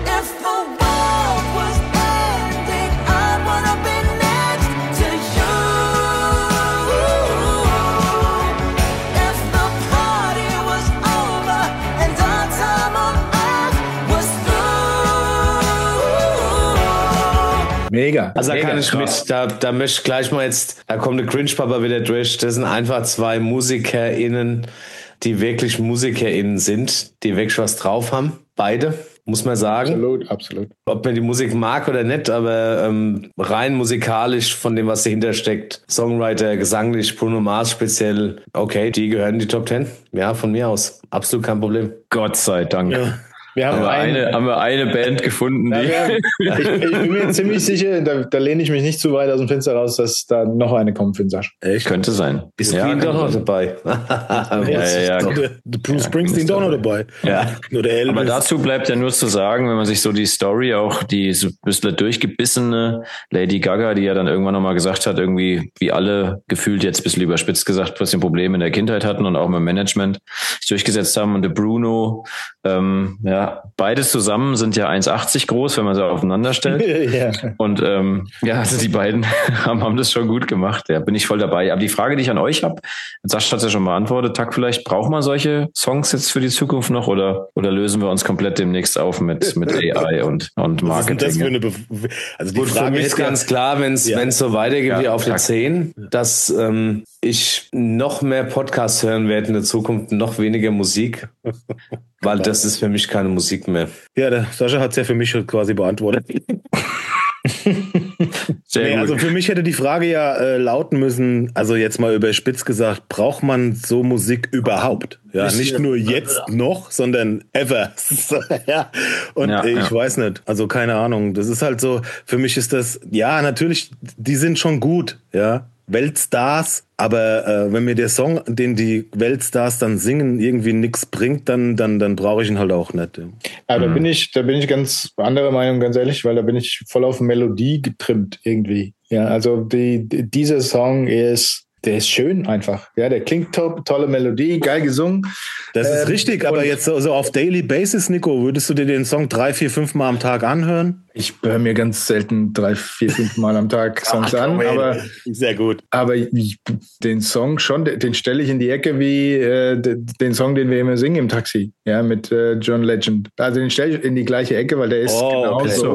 Mega. Also da mega kann ich krass. da möchte ich gleich mal da kommt der Cringe-Papa wieder durch. Das sind einfach 2 MusikerInnen, die wirklich MusikerInnen sind, die wirklich was drauf haben. Beide, muss man sagen. Absolut. Ob man die Musik mag oder nicht, aber rein musikalisch von dem, was dahinter steckt, Songwriter, gesanglich, Bruno Mars speziell, okay, die gehören in die Top 10. Ja, von mir aus. Absolut kein Problem. Gott sei Dank. Ja. Haben wir eine Band gefunden, die... Ich bin mir ziemlich sicher, da lehne ich mich nicht zu weit aus dem Fenster raus, dass da noch eine kommt für den Sascha. Echt? Könnte sein. Ist Queen doch noch dabei. Ja. Bruce Springsteen doch noch dabei. Ja. Oder Elvis. Aber dazu bleibt ja nur zu sagen, wenn man sich so die Story, auch die so ein bisschen durchgebissene Lady Gaga, die ja dann irgendwann nochmal gesagt hat, irgendwie, wie alle gefühlt jetzt ein bisschen überspitzt gesagt, was sie Probleme in der Kindheit hatten und auch mit dem Management sich durchgesetzt haben. Und der Bruno, beides zusammen sind ja 1,80 groß, wenn man sie aufeinander stellt. Ja. Und also die beiden haben das schon gut gemacht. Ja, bin ich voll dabei. Aber die Frage, die ich an euch habe, Sascha hat es ja schon beantwortet, Tack, vielleicht braucht man solche Songs jetzt für die Zukunft noch oder lösen wir uns komplett demnächst auf mit AI und Marketing? Das für eine also die Gut, Frage für mich ist ganz klar, wenn es so weitergeht wie auf den 10, dass ich noch mehr Podcasts hören werde in der Zukunft, noch weniger Musik, weil das ist für mich keine Musik mehr. Ja, der Sascha hat es ja für mich schon quasi beantwortet. Also für mich hätte die Frage ja lauten müssen, also jetzt mal überspitzt gesagt, braucht man so Musik überhaupt? Ja, nicht nur jetzt noch, sondern ever. Ja. Und ich weiß nicht, also keine Ahnung, das ist halt so, für mich ist das, ja, natürlich, die sind schon gut, ja, Weltstars, aber wenn mir der Song, den die Weltstars dann singen, irgendwie nichts bringt, dann brauche ich ihn halt auch nicht. Aber da bin ich ganz anderer Meinung, ganz ehrlich, weil da bin ich voll auf Melodie getrimmt irgendwie. Ja, also dieser Song der ist schön einfach. Ja, der klingt top, tolle Melodie, geil gesungen. Das ist richtig, aber jetzt so auf Daily Basis, Nico, würdest du dir den Song 3, 4, 5 Mal am Tag anhören? Ich höre mir ganz selten 3, 4, 5 Mal am Tag Songs an, aber sehr gut. Aber den Song schon, den stelle ich in die Ecke wie den Song, den wir immer singen im Taxi, ja, mit John Legend. Also den stelle ich in die gleiche Ecke, weil der ist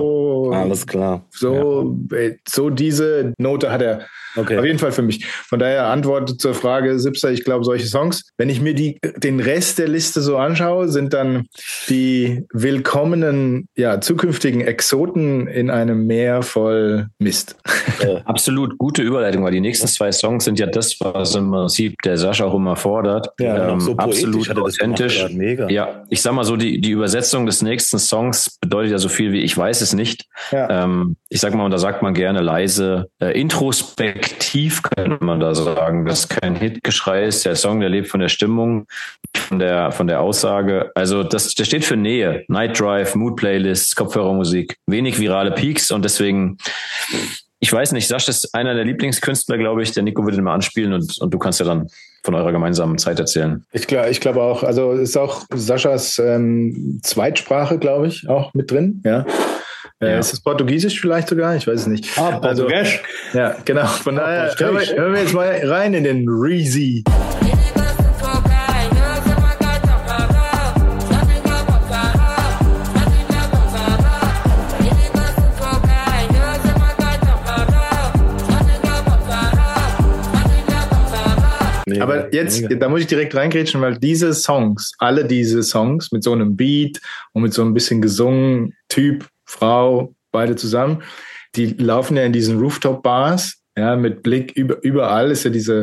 so. Alles klar. So diese Note hat er auf jeden Fall für mich. Von daher Antwort zur Frage, Sipser, ich glaube, solche Songs, wenn ich mir den Rest der Liste so anschaue, sind dann die willkommenen, zukünftigen Exoten in einem Meer voll Mist. Absolut gute Überleitung, weil die nächsten 2 Songs sind ja das, was im Prinzip der Sascha auch immer fordert. Ja, so absolut authentisch. Mega. Ja, ich sag mal so, die Übersetzung des nächsten Songs bedeutet ja so viel wie ich weiß es nicht. Ja. Ich sag mal, und da sagt man gerne leise, introspektiv könnte man da sagen, dass kein Hitgeschrei ist. Der Song, der lebt von der Stimmung, von der Aussage. Also der steht für Nähe. Night Drive, Mood Playlists, Kopfhörermusik, wenig virale Peaks und deswegen, ich weiß nicht, Sascha ist einer der Lieblingskünstler, glaube ich. Der Nico würde den mal anspielen und du kannst ja dann von eurer gemeinsamen Zeit erzählen. Ich glaube auch, also ist auch Saschas Zweitsprache, glaube ich, auch mit drin, ja. Ist es Portugiesisch vielleicht sogar? Ich weiß es nicht. Portugiesisch? Ja, genau. Von daher hören wir jetzt mal rein in den Reezy. Aber jetzt, da muss ich direkt reingrätschen, weil alle diese Songs mit so einem Beat und mit so ein bisschen gesungen, Typ, Frau, beide zusammen, die laufen ja in diesen Rooftop-Bars, ja, mit Blick überall ist ja diese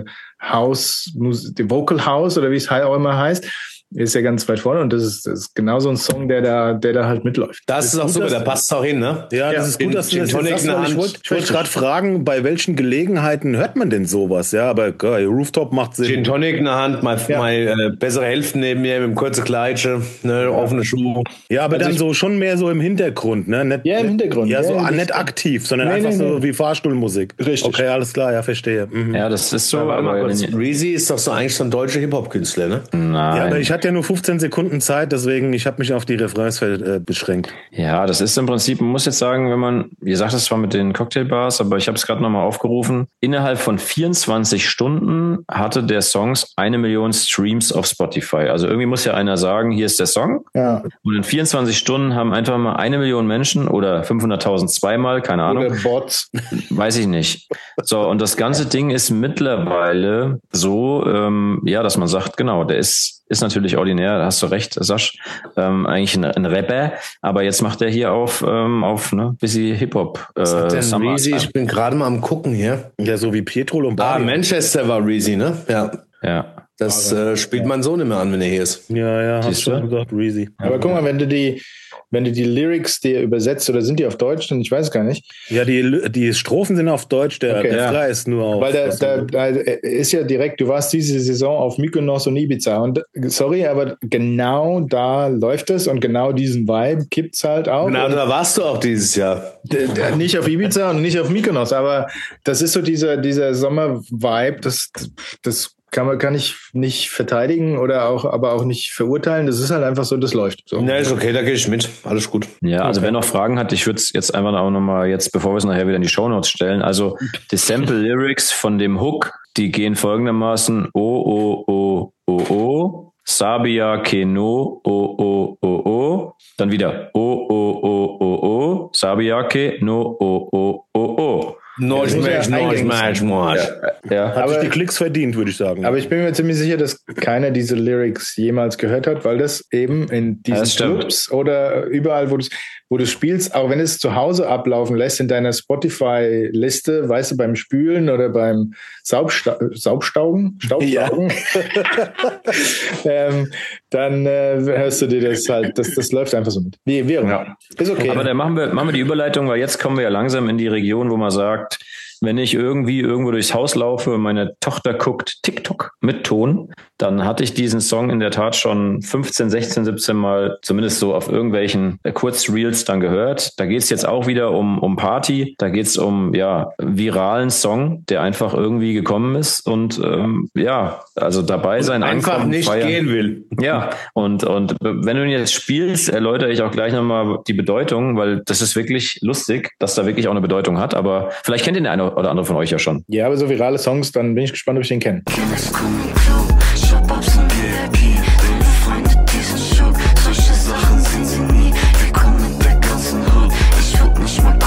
die Vocal House oder wie es auch immer heißt, ist ja ganz weit vorne und das ist genau so ein Song, der da halt mitläuft. Das ist auch super, da passt auch hin, ne? Ja, das ist gut, dass du das sagst. Ich wollte gerade fragen, bei welchen Gelegenheiten hört man denn sowas? Ja, aber Rooftop macht Sinn. Gin Tonic in der Hand, meine bessere Hälfte neben mir mit dem kurzen Kleidchen, ne, offene Schuhe. Ja, aber also dann so schon mehr so im Hintergrund, ne? Nicht, im Hintergrund. Ja, so nicht aktiv, sondern einfach so wie Fahrstuhlmusik. Richtig. Okay, alles klar, ja, verstehe. Mhm. Ja, das ist so. Aber Reezy ist doch so eigentlich so ein deutscher Hip-Hop-Künstler, ne? Nein. Ja, aber ich hatte ja nur 15 Sekunden Zeit, deswegen ich habe mich auf die Refrains beschränkt. Ja, das ist im Prinzip, man muss jetzt sagen, wenn man, ihr sagt es zwar mit den Cocktailbars, aber ich habe es gerade nochmal aufgerufen, innerhalb von 24 Stunden hatte der Songs 1 Million Streams auf Spotify. Also irgendwie muss ja einer sagen, hier ist der Song. Ja. Und in 24 Stunden haben einfach mal 1 Million Menschen oder 500.000 zweimal, keine Ahnung. Oder Bots. Weiß ich nicht. So, und das ganze Ding ist mittlerweile so, dass man sagt, genau, der ist natürlich ordinär, da hast du recht, Sasch, eigentlich ein Rapper, aber jetzt macht er hier auf bisschen Hip-Hop. Reezy, ich bin gerade mal am gucken hier. Ja, so wie Pietro Lombardi. Manchester war Reezy, ne? Ja. Das spielt man so nicht mehr an, wenn er hier ist. Ja, hast du gesagt, Reezy. Aber guck mal, wenn du die Lyrics dir übersetzt, oder sind die auf Deutsch? Denn ich weiß gar nicht. Ja, die Strophen sind auf Deutsch, der Refrain ist nur auf... Weil da ist ja direkt, du warst diese Saison auf Mykonos und Ibiza und sorry, aber genau da läuft es und genau diesen Vibe gibt's halt auch. Genau, da warst du auch dieses Jahr. Nicht auf Ibiza und nicht auf Mykonos, aber das ist so dieser Sommer-Vibe, das kann ich nicht verteidigen aber auch nicht verurteilen. Das ist halt einfach so, das läuft. So. Ja, ist okay, da gehe ich mit. Alles gut. Ja, also wer noch Fragen hat, ich würde es jetzt einfach auch nochmal bevor wir es nachher wieder in die Shownotes stellen, also die Sample Lyrics von dem Hook, die gehen folgendermaßen oh, Sabia ke no, oh, dann wieder oh, Sabia ke no, oh. Hat sich die Klicks verdient, würde ich sagen. Aber ich bin mir ziemlich sicher, dass keiner diese Lyrics jemals gehört hat, weil das eben in diesen Clubs oder überall, wo du spielst, auch wenn es zu Hause ablaufen lässt in deiner Spotify-Liste, weißt du, beim Spülen oder beim Staubsaugen, ja. Dann hörst du dir das halt, das läuft einfach so mit. Wie auch immer. Ist okay. Aber dann machen wir die Überleitung, weil jetzt kommen wir ja langsam in die Region, wo man sagt, wenn ich irgendwo durchs Haus laufe und meine Tochter guckt TikTok mit Ton, dann hatte ich diesen Song in der Tat schon 15, 16, 17 Mal zumindest so auf irgendwelchen Kurzreels dann gehört. Da geht's jetzt auch wieder um Party, da geht's um viralen Song, der einfach irgendwie gekommen ist und also dabei sein, einfach ankommen, nicht feiern. Gehen will. Ja, und wenn du ihn jetzt spielst, erläutere ich auch gleich nochmal die Bedeutung, weil das ist wirklich lustig, dass da wirklich auch eine Bedeutung hat, aber vielleicht kennt ihn der eine oder andere von euch ja schon. Ja, aber so virale Songs, dann bin ich gespannt, ob ich den kenne. Solche Sachen sind sie nie. Wir kommen mit der ganzen Hood. Ich würd nicht mal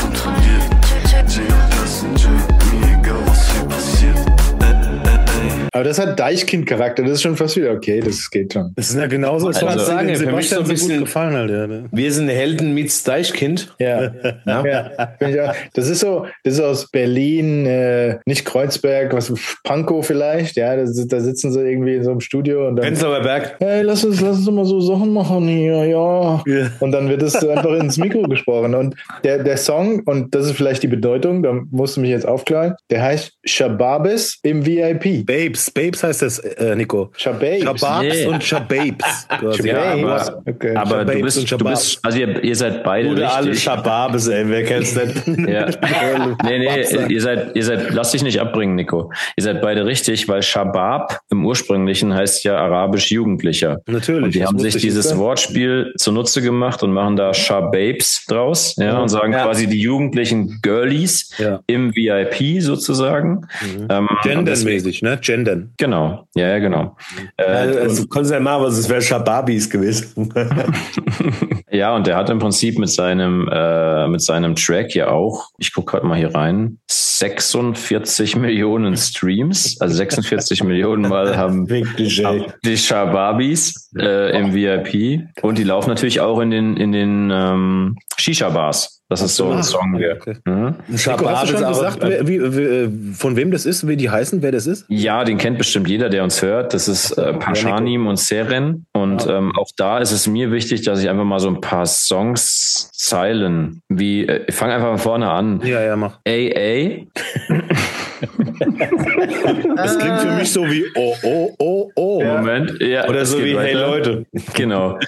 Aber das hat Deichkind-Charakter, das ist schon fast wieder okay, das geht schon. Das ist ja genauso, Ich kann sagen, für mich so ein bisschen gut gefallen halt, ja. Wir sind Helden meets Deichkind. Ja. Das ist aus Berlin, nicht Kreuzberg, was Pankow vielleicht, ja, da sitzen sie irgendwie in so einem Studio und dann Prenzlauer Berg. Hey, lass uns mal so Sachen machen hier, ja. Und dann wird es einfach ins Mikro gesprochen. Und der Song, und das ist vielleicht die Bedeutung, da musst du mich jetzt aufklären, der heißt Shababs im VIP. Babes heißt das, Nico. Shababs und Shababs. Okay. Aber du bist, also ihr seid beide Oder richtig. alle Shababs, ey, wer kennt's nicht? Ja. Nee, ihr seid, lass dich nicht abbringen, Nico. Ihr seid beide richtig, weil Shabab im Ursprünglichen heißt ja arabisch Jugendlicher. Natürlich. Und die haben sich dieses Wortspiel zunutze gemacht und machen da Shababs draus, ja, und sagen quasi die jugendlichen Girlies im VIP sozusagen. Gendernmäßig, ne? Gendern. Genau. Ja, genau. Also konntest ja mal, was es wäre Shababis gewesen. Ja, und der hat im Prinzip mit seinem Track ja auch, ich gucke gerade mal hier rein, 46 Millionen Streams, also 46 Millionen Mal haben die Shababis im VIP, und die laufen natürlich auch in den Shisha-Bars. Das ist so ein Song hier. Okay. Nico, hast du schon gesagt, von wem das ist, wie die heißen, wer das ist? Ja, den kennt bestimmt jeder, der uns hört. Das ist Pashanim und Seren. Und auch da ist es mir wichtig, dass ich einfach mal so ein paar Songs-Zeilen, wie, ich fange einfach mal vorne an. Ja, mach. AA. Das klingt für mich so wie oh. Moment. Ja, oder so wie weiter. Hey Leute. Genau.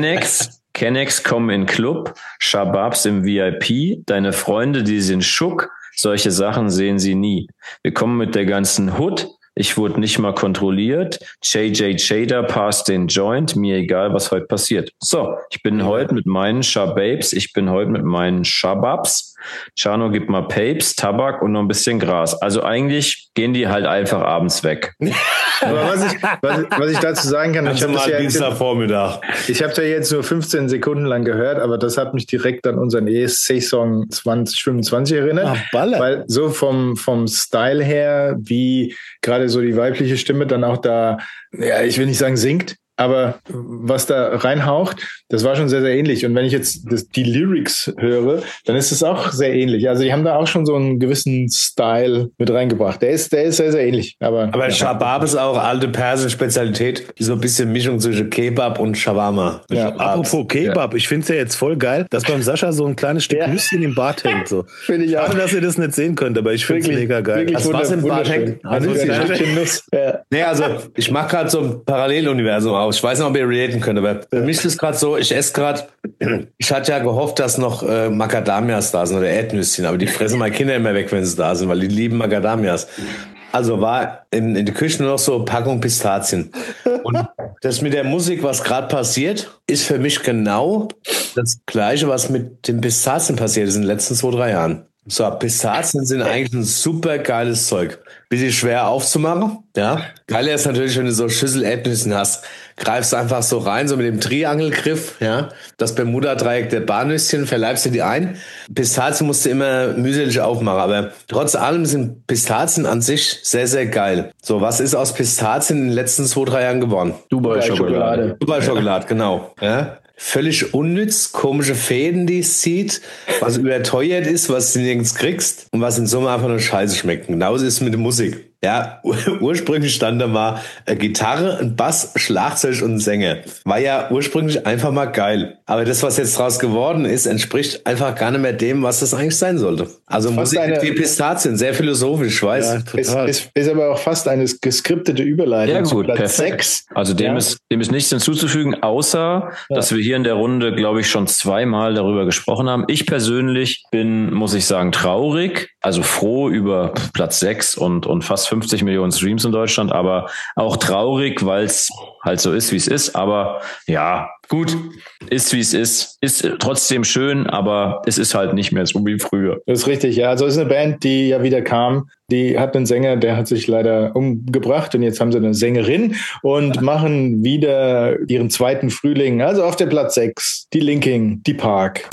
Kennex kommen in Club, Shababs im VIP, deine Freunde, die sind Schuck, solche Sachen sehen sie nie. Wir kommen mit der ganzen Hood, ich wurde nicht mal kontrolliert, JJ Chader passt den Joint, mir egal, was heute passiert. So, ich bin heute mit meinen Shababs, ich bin heute mit meinen Shababs. Chano gibt mal Papes, Tabak und noch ein bisschen Gras. Also eigentlich gehen die halt einfach abends weg. Aber was ich dazu sagen kann, ich habe mal Dienstagvormittag. Ich habe ja jetzt nur 15 Sekunden lang gehört, aber das hat mich direkt an unseren ESC-Song 2025 erinnert. Ach, Baller. Weil so vom Style her, wie gerade so die weibliche Stimme dann auch da, ja, ich will nicht sagen singt, aber was da reinhaucht, das war schon sehr, sehr ähnlich. Und wenn ich jetzt die Lyrics höre, dann ist es auch sehr ähnlich. Also die haben da auch schon so einen gewissen Style mit reingebracht. Der ist sehr, sehr ähnlich. Aber Shabab ist auch alte persische Spezialität, so ein bisschen Mischung zwischen Kebab und Shawarma. Ja. Apropos Kebab, ich finde es ja jetzt voll geil, dass beim Sascha so ein kleines Stück Nüsschen im Bart hängt. So. Finde ich auch. Schade, dass ihr das nicht sehen könnt, aber ich finde es mega geil. Also was im Bart hängt? Also Nuss. Ja. Nee, also ich mache gerade so ein Paralleluniversum aus. Ich weiß nicht, ob ihr relaten könnt, aber für mich ist es gerade so, ich esse gerade, ich hatte ja gehofft, dass noch Macadamias da sind oder Erdnüsschen, aber die fressen meine Kinder immer weg, wenn sie da sind, weil die lieben Macadamias. Also war in der Küche nur noch so Packung Pistazien. Und das mit der Musik, was gerade passiert, ist für mich genau das Gleiche, was mit den Pistazien passiert ist in den letzten 2-3 Jahren. So, Pistazien sind eigentlich ein super geiles Zeug. Bisschen schwer aufzumachen, ja. Geiler ist natürlich, wenn du so Schüssel Erdnüssen hast, greifst einfach so rein, so mit dem Triangelgriff, ja. Das Bermuda-Dreieck der Barnüsschen, verleibst du die ein. Pistazien musst du immer mühselig aufmachen, aber trotz allem sind Pistazien an sich sehr, sehr geil. So, was ist aus Pistazien in den letzten 2-3 Jahren geworden? Dubai-Schokolade. Dubai-Schokolade, genau, ja. Völlig unnütz, komische Fäden, die es zieht, was überteuert ist, was du nirgends kriegst und was in Summe einfach nur scheiße schmeckt. Genauso ist es mit der Musik. Ja, ursprünglich stand da mal eine Gitarre, ein Bass, Schlagzeug und ein Sänger. War ja ursprünglich einfach mal geil. Aber das, was jetzt draus geworden ist, entspricht einfach gar nicht mehr dem, was das eigentlich sein sollte. Also fast Musik mit Pistazien, sehr philosophisch, ich weiß. Ja, total. Ist aber auch fast eine geskriptete Überleitung. Ja gut, Platz perfekt. 6. Also dem ist nichts hinzuzufügen, außer, dass wir hier in der Runde, glaube ich, schon 2-mal darüber gesprochen haben. Ich persönlich bin, muss ich sagen, traurig, also froh über Platz 6 und fast 50 Millionen Streams in Deutschland, aber auch traurig, weil es halt so ist, wie es ist. Aber ja, gut, ist wie es ist. Ist trotzdem schön, aber es ist halt nicht mehr so wie früher. Das ist richtig, ja. Also es ist eine Band, die ja wieder kam. Die hat einen Sänger, der hat sich leider umgebracht und jetzt haben sie eine Sängerin und machen wieder ihren zweiten Frühling. Also auf der Platz 6, die Linking, die Park.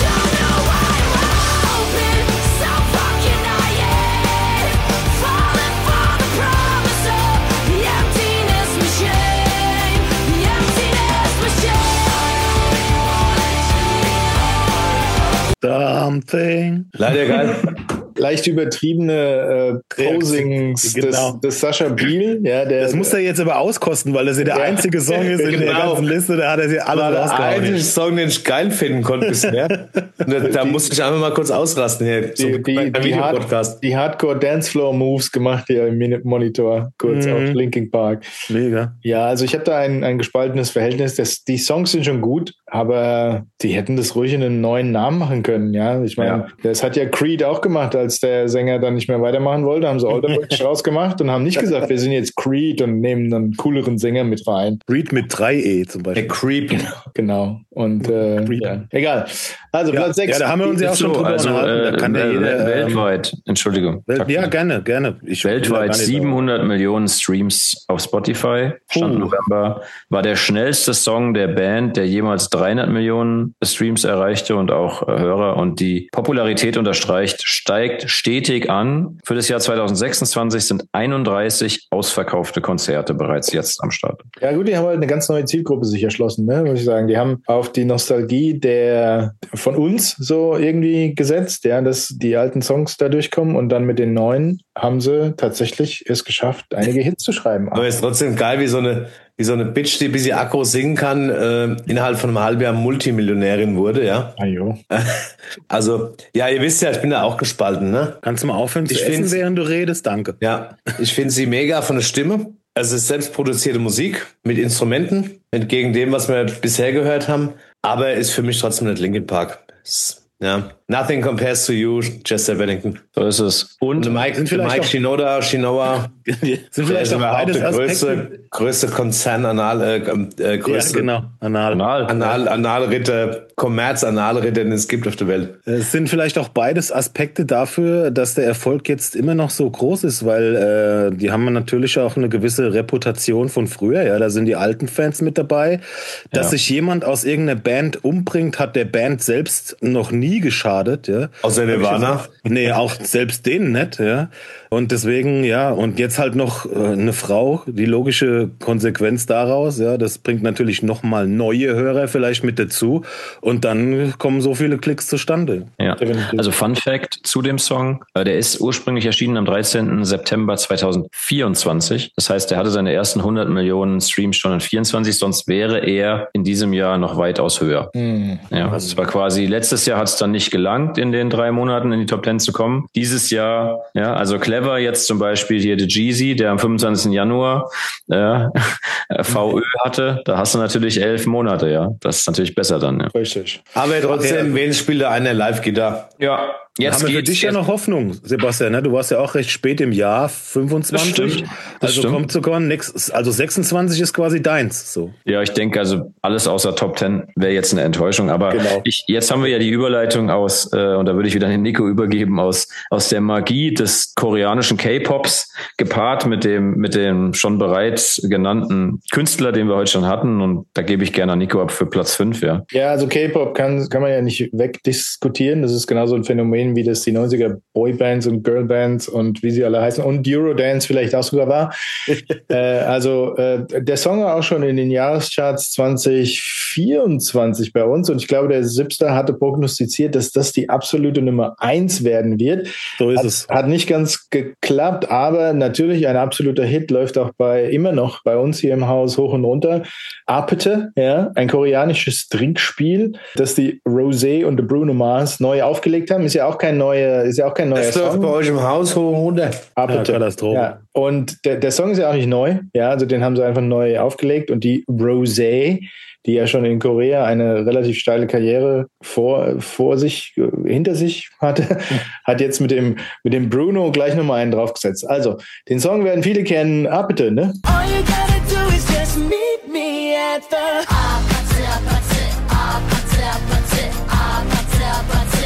Falling for the promise of the empty Something. Leider geil. Leicht übertriebene Posings des Sascha Biel. Ja, das muss er jetzt aber auskosten, weil das ja der einzige Song ist in der ganzen Liste, da hat er sie alle rausgehauen. Der einzige Song, den ich geil finden konnte bisher. Da musste ich einfach mal kurz ausrasten hier zum Videopodcast. Die Hardcore-Dancefloor-Moves gemacht hier im Monitor, kurz auf Linkin Park. Mega. Ja, also ich habe da ein gespaltenes Verhältnis. Die Songs sind schon gut, aber die hätten das ruhig in einen neuen Namen machen können. Ja, ich meine, das hat ja Creed auch gemacht, als der Sänger dann nicht mehr weitermachen wollte, haben sie Alter Bridge rausgemacht und haben nicht gesagt, wir sind jetzt Creed und nehmen einen cooleren Sänger mit rein. Creed mit 3E zum Beispiel. Creep. Genau. Und egal. Also Platz 6. Ja, da haben wir uns ja auch schon drüber unterhalten. Da kann weltweit, Entschuldigung. Ja, gerne. Weltweit 700 Millionen Streams auf Spotify. Stand November. War der schnellste Song der Band, der jemals 300 Millionen Streams erreichte und auch Hörer. Und die Popularität steigt stetig an. Für das Jahr 2026 sind 31 ausverkaufte Konzerte bereits jetzt am Start. Ja gut, die haben halt eine ganz neue Zielgruppe sich erschlossen, ne, muss ich sagen. Die haben auf die Nostalgie von uns so irgendwie gesetzt, ja, dass die alten Songs da durchkommen und dann mit den neuen haben sie tatsächlich es geschafft, einige Hits zu schreiben. Aber ist trotzdem geil, wie so eine Bitch, die ein bisschen Akku singen kann, innerhalb von einem halben Jahr Multimillionärin wurde, ja. Ah, jo. Also, ja, ihr wisst ja, ich bin da auch gespalten, ne? Kannst du mal aufhören zu essen, während du redest? Danke. Ja, ich finde sie mega von der Stimme. Es ist selbstproduzierte Musik mit Instrumenten, entgegen dem, was wir bisher gehört haben. Aber ist für mich trotzdem nicht Linkin Park. Ja, nothing compares to you, Chester Bennington. So ist es. Und Mike Shinoda sind vielleicht auch beides der größte Konzern Analritter, Kommerz-Analritter, den es gibt auf der Welt. Es sind vielleicht auch beides Aspekte dafür, dass der Erfolg jetzt immer noch so groß ist, weil die haben natürlich auch eine gewisse Reputation von früher. Ja, da sind die alten Fans mit dabei. Dass sich jemand aus irgendeiner Band umbringt, hat der Band selbst noch nie geschadet, ja. Außer Nirvana? Nee, auch selbst denen nicht, ja. Und deswegen, ja, und jetzt halt noch eine Frau, die logische Konsequenz daraus, ja, das bringt natürlich nochmal neue Hörer vielleicht mit dazu und dann kommen so viele Klicks zustande. Ja, also Fun Fact zu dem Song, der ist ursprünglich erschienen am 13. September 2024, das heißt, er hatte seine ersten 100 Millionen Streams schon in 24, sonst wäre er in diesem Jahr noch weitaus höher. Ja, also es war quasi, letztes Jahr hat es dann nicht gelangt, in den 3 Monaten in die Top 10 zu kommen. Dieses Jahr, ja, also Clever jetzt zum Beispiel hier der Jeezy, der am 25. Januar VÖ hatte, da hast du natürlich 11 Monate, ja. Das ist natürlich besser dann, ja. Richtig. Aber trotzdem, wen spielt da einer Live-Gitarre? Ja. Jetzt haben wir für dich ja noch Hoffnung, Sebastian. Ne? Du warst ja auch recht spät im Jahr, 25. Also kommt sogar also 26 ist quasi deins. So. Ja, ich denke, also alles außer Top 10 wäre jetzt eine Enttäuschung. Aber jetzt haben wir ja die Überleitung aus, und da würde ich wieder den Nico übergeben, aus der Magie des koreanischen K-Pops gepaart mit dem schon bereits genannten Künstler, den wir heute schon hatten. Und da gebe ich gerne an Nico ab für Platz 5, ja. Ja, also K-Pop kann man ja nicht wegdiskutieren. Das ist genauso ein Phänomen, wie das die 90er Boybands und Girlbands und wie sie alle heißen und Eurodance vielleicht auch sogar war. Der Song war auch schon in den Jahrescharts 2024 bei uns und ich glaube, der Sipster hatte prognostiziert, dass das die absolute Nummer 1 werden wird. So ist es. Hat nicht ganz geklappt, aber natürlich ein absoluter Hit läuft auch immer noch bei uns hier im Haus hoch und runter. Apete, ja, ein koreanisches Trinkspiel, das die Rosé und The Bruno Mars neu aufgelegt haben, ist ja auch kein neuer Song. Das läuft bei euch im Haus hoch und runter. Apete. Ja, Katastrophe. Ja. Und der Song ist ja auch nicht neu, ja, also den haben sie einfach neu aufgelegt und die Rosé, die ja schon in Korea eine relativ steile Karriere hinter sich hatte, hat jetzt mit dem Bruno gleich nochmal einen draufgesetzt. Also, den Song werden viele kennen, Apete, ne? All you gotta do is just meet me at the Apete, Apete, Apete, Apete, Apete, Apete,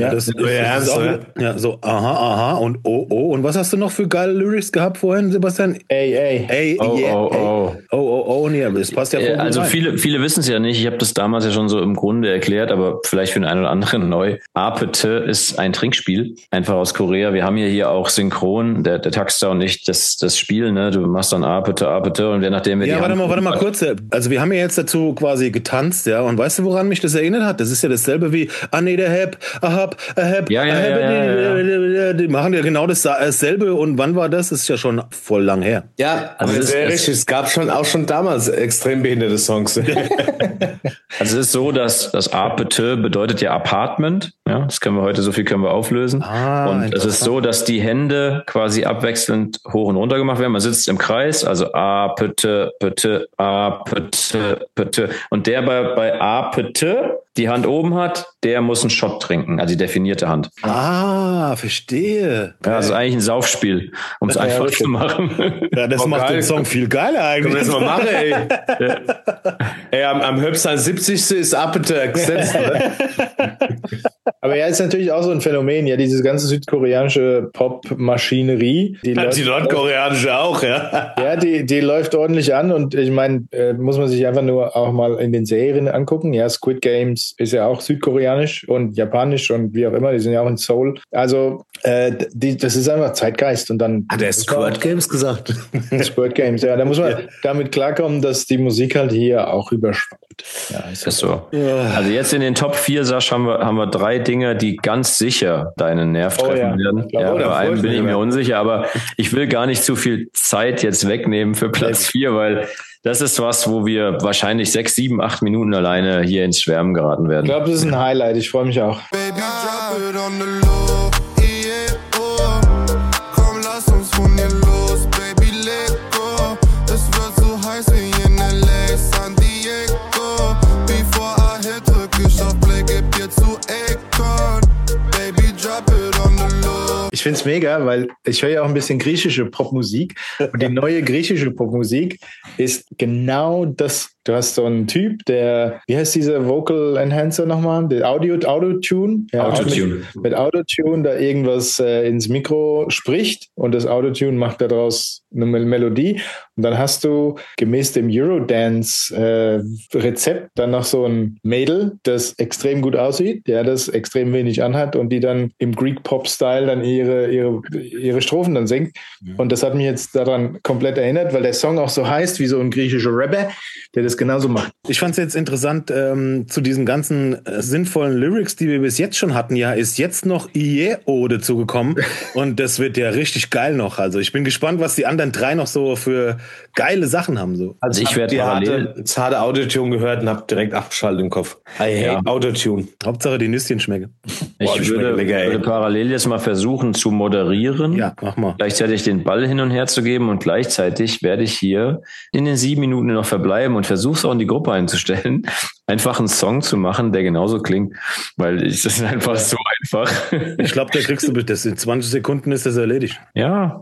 Ja, das ist auch, ja, so aha und oh. Und was hast du noch für geile Lyrics gehabt vorhin, Sebastian? Ey. Oh, nee, das passt ja voll gut Also rein. viele wissen es ja nicht. Ich habe das damals ja schon so im Grunde erklärt, aber vielleicht für den einen oder anderen neu. Apete ist ein Trinkspiel, einfach aus Korea. Wir haben hier auch synchron, der Taxter und ich, das Spiel, ne? Du machst dann Apete und je nachdem wir warte mal kurz. Also wir haben ja jetzt dazu quasi getanzt, ja, und weißt du, woran mich das erinnert hat? Das ist ja dasselbe wie I need a help, die machen ja genau dasselbe. Und wann war das? Das ist ja schon voll lang her. Ja, also das wäre richtig. Es gab auch schon damals extrem behinderte Songs. Also es ist so, dass das Apete bedeutet ja Apartment. Ja, das können wir auflösen. Und es ist so, dass die Hände quasi abwechselnd hoch und runter gemacht werden. Man sitzt im Kreis, also Apete, Apete. Und der bei Apete die Hand oben hat, der muss einen Shot trinken, also die definierte Hand. Verstehe. Ja, also eigentlich ein Saufspiel, um es einfach zu machen. Ja, das macht den Song viel geiler eigentlich. Können wir das mal machen, ey. Ey, am Höpsal 70. ist Apete gesetzt. Aber ja, ist natürlich auch so ein Phänomen, ja, diese ganze südkoreanische Pop-Maschinerie. Die nordkoreanische auch, ja. Ja, die läuft ordentlich an und ich meine, muss man sich einfach nur auch mal in den Serien angucken. Ja, Squid Games ist ja auch südkoreanisch und japanisch und wie auch immer, die sind ja auch in Seoul. Also, das ist einfach Zeitgeist und dann... Hat er Squid Games gesagt? Squid Games, ja, da muss man damit klarkommen, dass die Musik halt hier auch überschwappt. Ja, ist so. Ja. Also jetzt in den Top 4, Sasch, haben wir 3 Dinge, die ganz sicher deinen Nerv treffen werden. Ja, bei einem bin ich mir unsicher, aber ich will gar nicht zu viel Zeit jetzt wegnehmen für Platz 4, weil das ist was, wo wir wahrscheinlich 6, 7, 8 Minuten alleine hier ins Schwärmen geraten werden. Ich glaube, das ist ein Highlight. Ich freue mich auch. Baby, drop it on the low. Yeah, oh. Komm, lass uns von hier los. Baby, let go. Es wird so heiß wie in LA, San Diego. Before I hit, drück ich auf Play, gib dir zu Akon. Baby, drop it on the low. Ich find's mega, weil ich höre ja auch ein bisschen griechische Popmusik und die neue griechische Popmusik ist genau das. Du hast so einen Typ, der, wie heißt dieser Vocal Enhancer nochmal? Der Autotune? Ja, Autotune. Mit Autotune da irgendwas ins Mikro spricht und das Autotune macht daraus eine Melodie. Und dann hast du gemäß dem Eurodance-Rezept dann noch so ein Mädel, das extrem gut aussieht, der das extrem wenig anhat und die dann im Greek-Pop-Style dann ihre Strophen dann singt. Und das hat mich jetzt daran komplett erinnert, weil der Song auch so heißt wie so ein griechischer Rapper, der das genauso macht. Ich fand es jetzt interessant, zu diesen ganzen sinnvollen Lyrics, die wir bis jetzt schon hatten, ja, ist jetzt noch IEO dazugekommen und das wird ja richtig geil noch. Also ich bin gespannt, was die anderen 3 noch so für geile Sachen haben. So. Also ich werde parallel harte Autotune gehört und habe direkt abgeschaltet im Kopf. I hate Autotune. Hauptsache die Nüsschen schmecken. Ich würde parallel jetzt mal versuchen zu moderieren. Ja, mach mal. Gleichzeitig den Ball hin und her zu geben und gleichzeitig werde ich hier in den 7 Minuten noch verbleiben und versuche es auch in die Gruppe einzustellen, einfach einen Song zu machen, der genauso klingt, weil das ist einfach so einfach. Ich glaube, da kriegst du das in 20 Sekunden ist das erledigt. Ja.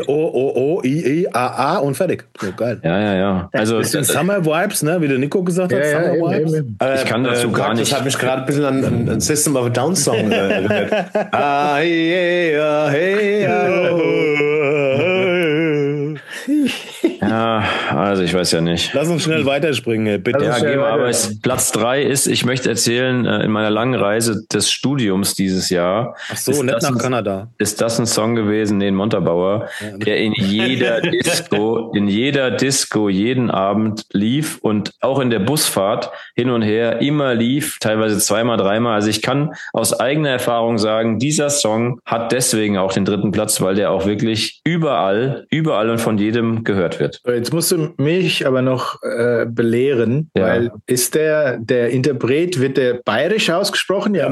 I-E-O-O-O-I-E-A-A und fertig. So geil. Ja. Also bisschen Summer Vibes, ne, wie der Nico gesagt hat. Summer Vibes. Eben. Ich kann dazu gar nicht. Das hat mich gerade ein bisschen an System of a Down Song erinnert. Ah, yeah, hey, Ja, also ich weiß ja nicht. Lass uns schnell weiterspringen, bitte. Ja, gehen wir, aber Platz 3 ist, ich möchte erzählen, in meiner langen Reise des Studiums dieses Jahr. Ach so, nicht nach Kanada. Ist das ein Song gewesen, den Montabaur, der in jeder Disco jeden Abend lief und auch in der Busfahrt hin und her immer lief, teilweise 2-mal, 3-mal. Also ich kann aus eigener Erfahrung sagen, dieser Song hat deswegen auch den 3. Platz, weil der auch wirklich überall und von jedem gehört wird. Jetzt musst du mich aber noch belehren, weil ist der Interpret, wird der bayerisch ausgesprochen? Ja,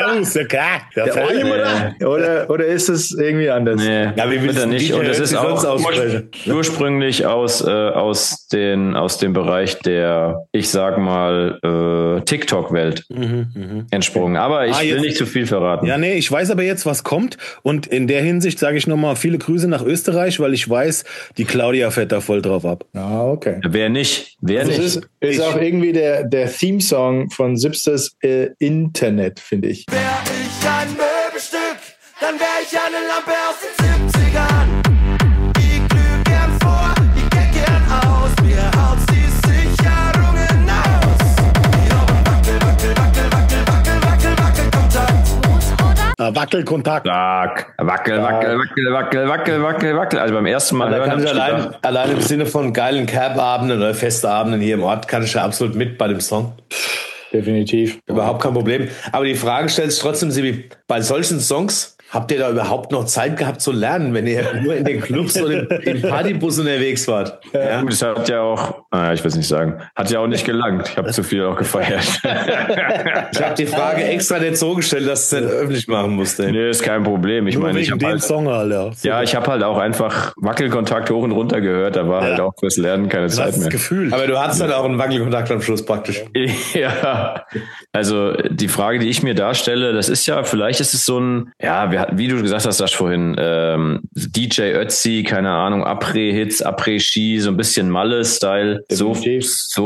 oder ist es irgendwie anders? Nee, ja, wie wird er nicht? Und das ist auch ursprünglich aus dem Bereich der, ich sag mal, TikTok-Welt entsprungen. Aber ich will nicht zu viel verraten. Ja, nee, ich weiß aber jetzt, was kommt. Und in der Hinsicht sage ich nochmal viele Grüße nach Österreich, weil ich weiß, die Claudia fährt da voll drauf ab. Ah, okay. Wer nicht? Ist auch irgendwie der Theme-Song von Zipsters Internet, finde ich. Wär ich ein ich eine Lampe aus den 70ern. Ich glüh gern vor, ich geh gern aus. Mir haut's die Sicherungen aus. Wir haben Wackel, Wackel, Wackel, Wackel, Wackel, Wackel, Wackelkontakt. Wackelkontakt. Wackel, wackel, wackel, wackel, wackel, wackel, wackel. Also beim ersten Mal Da hören kann ich hab ich allein im Sinne von geilen Camp-Abenden oder Festabenden hier im Ort, kann ich ja absolut mit bei dem Song. Definitiv. Überhaupt kein Problem. Aber die Frage stellt sich trotzdem, Sibi, bei solchen Songs, habt ihr da überhaupt noch Zeit gehabt zu lernen, wenn ihr nur in den Clubs oder im Partybus unterwegs wart? Ja. Das hat ja auch, ich will es nicht sagen, hat ja auch nicht gelangt. Ich habe zu viel auch gefeiert. Ich habe die Frage extra nicht so gestellt, dass du es nicht öffentlich machen musst. Ey. Nee, ist kein Problem. Ich meine, ich habe halt, Song, Alter. ja, ich habe halt auch einfach Wackelkontakt hoch und runter gehört. Da war halt auch fürs Lernen keine Zeit mehr. Gefühl. Aber du hattest halt auch einen Wackelkontakt am Schluss praktisch. Ja, also die Frage, die ich mir darstelle, das ist ja, vielleicht ist es so ein, ja, wie du gesagt hast, Sasch, vorhin, DJ Ötzi, keine Ahnung, Après-Hits, Après-Ski, so ein bisschen Malle-Style, so verstehe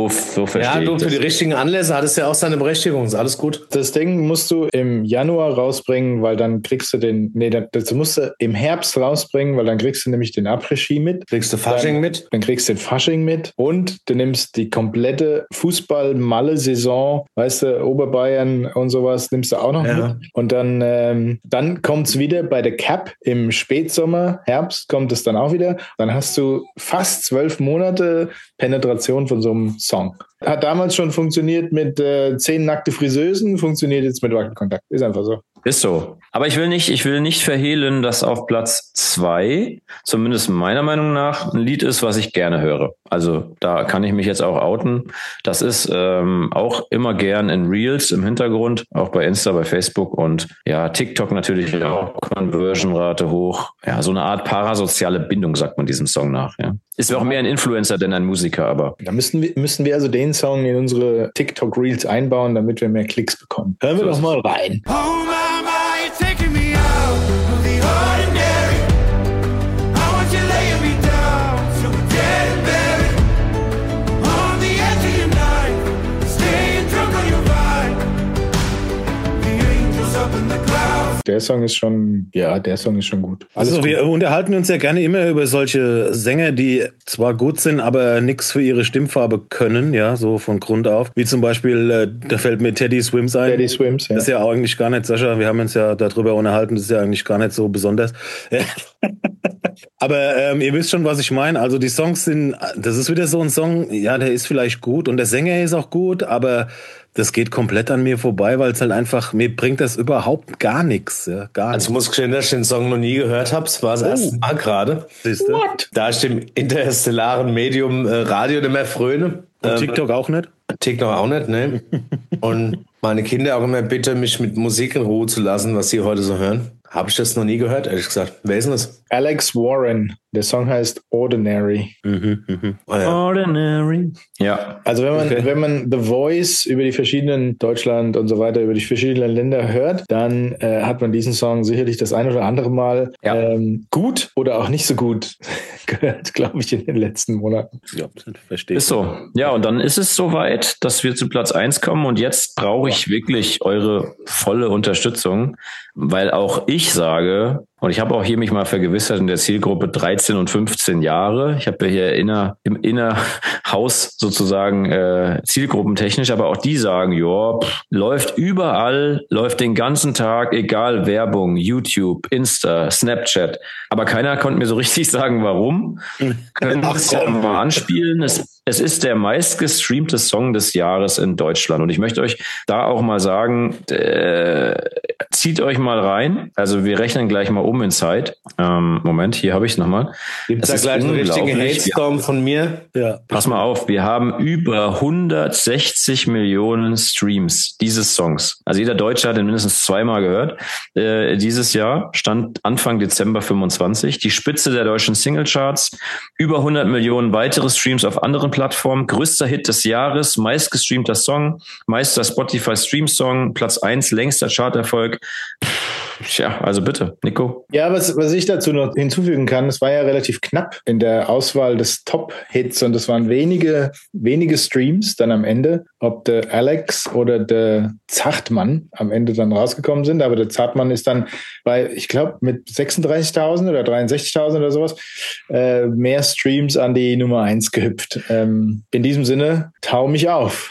Ja, du ich für das. die richtigen Anlässe hattest ja auch seine Berechtigung, ist alles gut. Das Ding musst du im Januar rausbringen, weil dann kriegst du das musst du im Herbst rausbringen, weil dann kriegst du nämlich den Après-Ski mit. Kriegst du Fasching mit? Dann kriegst du den Fasching mit und du nimmst die komplette Fußball-Malle-Saison, weißt du, Oberbayern und sowas, nimmst du auch noch mit. Und dann kommt's wieder bei der Cap im Spätsommer, Herbst kommt es dann auch wieder. Dann hast du fast 12 Monate Penetration von so einem Song. Hat damals schon funktioniert mit 10 nackte Friseusen, funktioniert jetzt mit Wackelkontakt. Ist einfach so. Ist so. Aber ich will nicht verhehlen, dass auf Platz 2, zumindest meiner Meinung nach, ein Lied ist, was ich gerne höre. Also da kann ich mich jetzt auch outen. Das ist auch immer gern in Reels im Hintergrund, auch bei Insta, bei Facebook und ja, TikTok natürlich auch, Conversion-Rate hoch. Ja, so eine Art parasoziale Bindung, sagt man diesem Song nach. Ja. Ist auch mehr ein Influencer denn ein Musiker, aber. Da müssen wir also den Song in unsere TikTok-Reels einbauen, damit wir mehr Klicks bekommen. Hören wir doch mal rein. Oh mama, you're taking me out of the ordinary. I want you laying me down so we're dead and buried. On the edge of your night, staying drunk on your ride. The angels up in the clouds. Der Song ist schon gut. Also wir unterhalten uns ja gerne immer über solche Sänger, die zwar gut sind, aber nichts für ihre Stimmfarbe können, ja, so von Grund auf. Wie zum Beispiel, da fällt mir Teddy Swims ein. Teddy Swims, ja. Das ist ja eigentlich gar nicht, Sascha, wir haben uns ja darüber unterhalten, das ist ja eigentlich gar nicht so besonders. Aber ihr wisst schon, was ich meine. Also die Songs das ist wieder so ein Song, ja, der ist vielleicht gut und der Sänger ist auch gut, aber das geht komplett an mir vorbei, weil es halt einfach, mir bringt das überhaupt gar nichts. Ja, gar Also ich muss gestehen, dass ich den Song noch nie gehört habe. Es war das erste Mal gerade. Siehst du? Da ich dem interstellaren Medium Radio nicht mehr fröne. Und TikTok auch nicht? TikTok auch nicht, ne? Und meine Kinder auch immer bitten, mich mit Musik in Ruhe zu lassen, was sie heute so hören. Habe ich das noch nie gehört, ehrlich gesagt. Wer ist denn das? Alex Warren. Der Song heißt Ordinary. Oh, ja. Ordinary. Ja. Also wenn man The Voice über die verschiedenen Deutschland und so weiter, über die verschiedenen Länder hört, dann hat man diesen Song sicherlich das ein oder andere Mal gut oder auch nicht so gut gehört, glaube ich, in den letzten Monaten. Ja, verstehe. Ist so. Ja, und dann ist es soweit, dass wir zu Platz 1 kommen und jetzt brauche ich wirklich eure volle Unterstützung, weil auch ich sage, und ich habe auch hier mich mal vergewissert in der Zielgruppe 13 und 15 Jahre. Ich habe ja hier im Innerhaus sozusagen zielgruppentechnisch, aber auch die sagen, ja, läuft überall, läuft den ganzen Tag, egal Werbung, YouTube, Insta, Snapchat. Aber keiner konnte mir so richtig sagen, warum. Können wir es ja mal anspielen. Es ist der meistgestreamte Song des Jahres in Deutschland. Und ich möchte euch da auch mal sagen, zieht euch mal rein. Also wir rechnen gleich mal um in Zeit. Moment, hier habe ich es nochmal. Gibt es da gleich einen richtigen Hate-Storm von mir? Ja. Pass mal auf, wir haben über 160 Millionen Streams dieses Songs. Also jeder Deutsche hat ihn mindestens zweimal gehört. Dieses Jahr stand Anfang Dezember 25. Die Spitze der deutschen Singlecharts. Über 100 Millionen weitere Streams auf anderen Plattformen. Größter Hit des Jahres, meistgestreamter Song, meister Spotify Stream Song, Platz 1, längster Charterfolg. Tja, also bitte, Nico. Ja, was ich dazu noch hinzufügen kann, es war ja relativ knapp in der Auswahl des Top-Hits und es waren wenige Streams dann am Ende, ob der Alex oder der Zartmann am Ende dann rausgekommen sind, aber der Zartmann ist dann bei, ich glaube, mit 36.000 oder 63.000 oder sowas mehr Streams an die Nummer 1 gehüpft. In diesem Sinne, tau mich auf.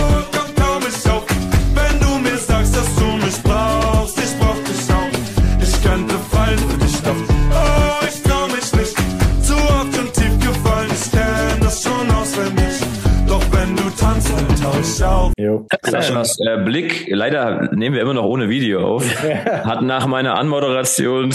Saschas Blick, leider nehmen wir immer noch ohne Video auf, hat nach meiner Anmoderation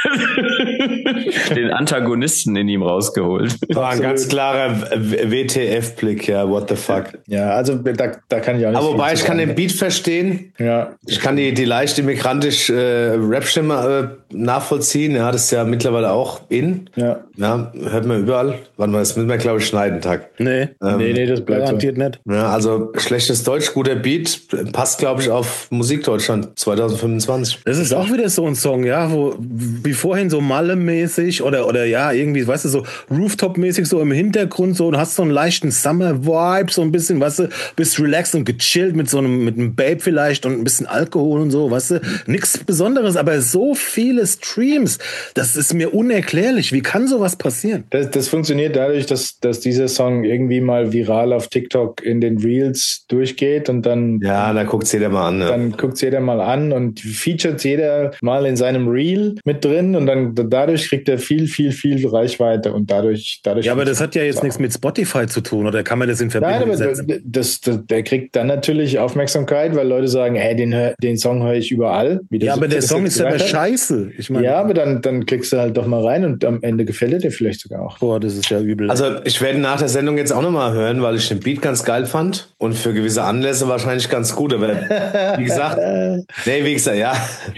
den Antagonisten in ihm rausgeholt. War ein ganz klarer WTF-Blick, ja, what the fuck. Ja, also da kann ich auch nicht. Aber wobei, ich kann den Beat verstehen. Ja. Ich kann die leicht immigrantische Rap-Stimme nachvollziehen. Ja, das ist ja mittlerweile auch in. Ja. Ja, hört man überall. Warte mal, das müssen wir, glaube ich, schneiden, Tag. Nee, das bleibt garantiert nicht. Ja, also schlechtes Deutsch, guter Beat, passt, glaube ich, auf Musikdeutschland 2025. Das ist auch wieder so ein Song, ja, wo wie vorhin so Malle-mäßig oder ja, irgendwie, weißt du, so Rooftop-mäßig so im Hintergrund so, du hast so einen leichten Summer-Vibe, so ein bisschen, weißt du, bist relaxed und gechillt mit einem Babe vielleicht und ein bisschen Alkohol und so, weißt du, nichts Besonderes, aber so viele Streams, das ist mir unerklärlich. Wie kann sowas passieren? Das funktioniert dadurch, dass dieser Song irgendwie mal viral auf TikTok in den Reels durchgeht und dann... Ja, da guckt's jeder mal an. Ne? Dann guckt's jeder mal an und featuret jeder mal in seinem Reel mit drin und dann dadurch kriegt er viel Reichweite und dadurch. Ja, aber das hat ja jetzt nichts mit Spotify zu tun, oder kann man das in Verbindung setzen? Nein, aber der kriegt dann natürlich Aufmerksamkeit, weil Leute sagen, hey, den Song höre ich überall. Ja, aber der Song ist aber scheiße. Ich meine, ja, aber dann klickst du halt doch mal rein und am Ende gefällt er dir vielleicht sogar auch. Boah, das ist ja übel. Also ich werde nach der Sendung jetzt auch nochmal hören, weil ich den Beat ganz geil fand und für gewisse Anlässe wahrscheinlich ganz gut, aber wie gesagt, ja.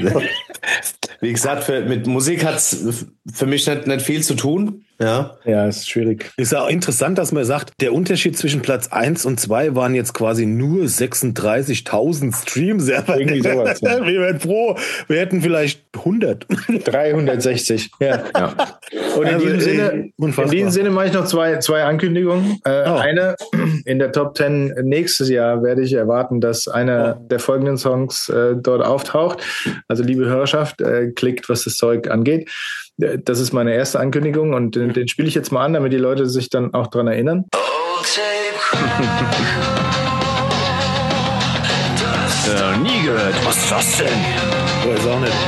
Wie gesagt, mit Musik hat's für mich nicht viel zu tun. Ja, ist schwierig. Ist ja auch interessant, dass man sagt, der Unterschied zwischen Platz 1 und 2 waren jetzt quasi nur 36.000 Streams. Ja, irgendwie sowas. Ja. Wir wären froh, wir hätten vielleicht 100. 360. Ja. Und in diesem Sinne mache ich noch zwei Ankündigungen. Eine, in der Top 10 nächstes Jahr werde ich erwarten, dass einer der folgenden Songs dort auftaucht. Also liebe Hörerschaft, klickt, was das Zeug angeht. Das ist meine erste Ankündigung und den spiele ich jetzt mal an, damit die Leute sich dann auch dran erinnern. Nie gehört. Was ist das denn? Weiß auch nicht.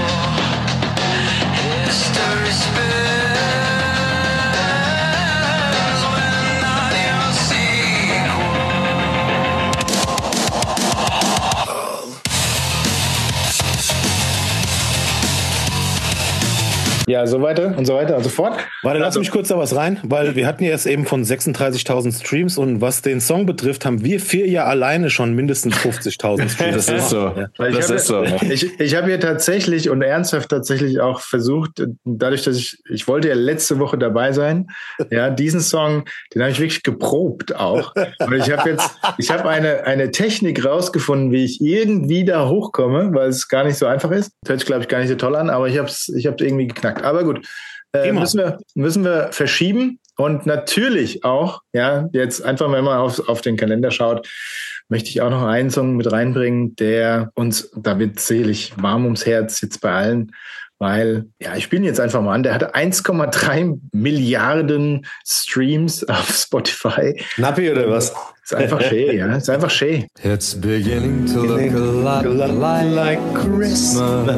Ja, so weiter und so weiter und so fort. Warte, lass mich kurz da was rein, weil wir hatten ja jetzt eben von 36.000 Streams und was den Song betrifft, haben wir 4 ja alleine schon mindestens 50.000 Streams. Das ist so. Ja. Das ist so. Ich habe hier tatsächlich und ernsthaft tatsächlich auch versucht, dadurch, dass ich wollte ja letzte Woche dabei sein, ja, diesen Song, den habe ich wirklich geprobt auch. Und ich habe eine Technik rausgefunden, wie ich irgendwie da hochkomme, weil es gar nicht so einfach ist. Das hört sich, glaube ich, gar nicht so toll an, aber ich habe es irgendwie geknackt. Aber gut, müssen wir verschieben und natürlich auch, ja, jetzt einfach, wenn man auf den Kalender schaut, möchte ich auch noch einen Song mit reinbringen, der uns, da wird selig warm ums Herz jetzt bei allen, weil, ja, ich spiele ihn jetzt einfach mal an, der hatte 1,3 Milliarden Streams auf Spotify. Nappi oder was? Ist einfach schön, ja, ist einfach schön. It's beginning to look a lot like Christmas.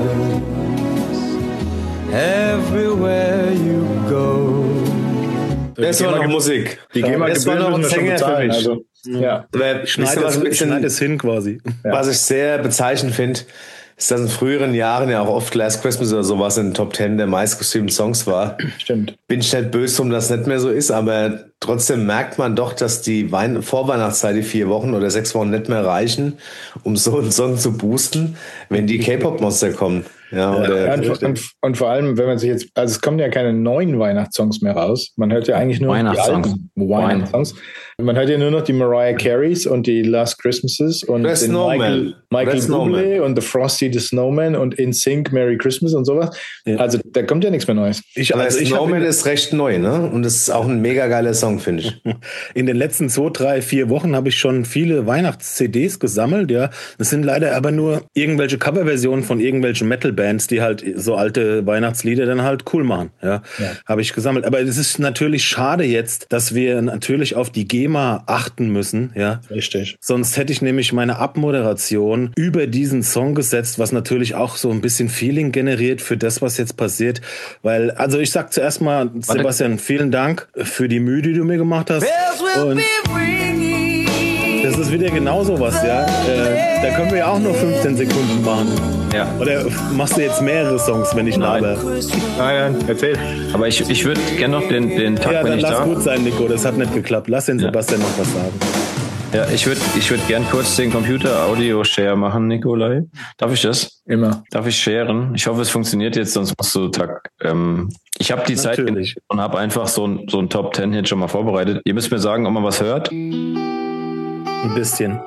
Everywhere you go. Das war noch Musik. Die das war noch ein Sänger für mich. Also, ja. Ich schneide es hin quasi. Was ich sehr bezeichnend finde, ist, dass in früheren Jahren ja auch oft Last Christmas oder sowas in den Top 10 der meistgestreamten Songs war. Stimmt. Bin ich nicht böse, um das nicht mehr so ist, aber trotzdem merkt man doch, dass die Vorweihnachtszeit, die 4 Wochen oder 6 Wochen nicht mehr reichen, um so einen Song zu boosten, wenn die K-Pop-Monster kommen. Ja, und vor allem, wenn man sich jetzt, also es kommen ja keine neuen Weihnachtssongs mehr raus. Man hört ja eigentlich nur die alten Weihnachtssongs. Man hört ja nur noch die Mariah Careys und die Last Christmases und The den Snowman. Michael The Snowman. Bublé und The Frosty the Snowman und In Sync Merry Christmas und sowas. Ja. Also da kommt ja nichts mehr Neues. Aber Snowman ist recht neu, ne? Und das ist auch ein mega geiler Song, finde ich. In den letzten 2, 3, 4 Wochen habe ich schon viele Weihnachts-CDs gesammelt, ja. Das sind leider aber nur irgendwelche Coverversionen von irgendwelchen Metal-Bands, die halt so alte Weihnachtslieder dann halt cool machen, ja. Habe ich gesammelt. Aber es ist natürlich schade jetzt, dass wir natürlich auf die GEMA achten müssen, ja. Richtig. Sonst hätte ich nämlich meine Abmoderation über diesen Song gesetzt, was natürlich auch so ein bisschen Feeling generiert für das, was jetzt passiert. Weil, also ich sag zuerst mal, Sebastian, vielen Dank für die Mühe, die du mir gemacht hast. Und das ist wieder genauso was, ja. Da können wir ja auch nur 15 Sekunden machen. Ja. Oder machst du jetzt mehrere Songs, wenn ich laber? Nein, erzähl. Aber ich würde gerne noch den Tag, Ja, wenn dann ich lass da... gut sein, Nico. Das hat nicht geklappt. Lass den Sebastian noch was sagen. Ja, ich würd gern kurz den Computer-Audio-Share machen, Nikolai. Darf ich das? Immer. Darf ich sharen? Ich hoffe, es funktioniert jetzt, sonst musst du Tag. Ich habe die Zeit Natürlich. und habe einfach so ein Top 10 Hit schon mal vorbereitet. Ihr müsst mir sagen, ob man was hört. Ein bisschen.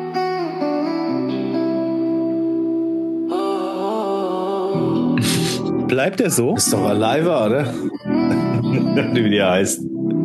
Bleibt er so? Ist doch Alive, oder? Wie die heißt.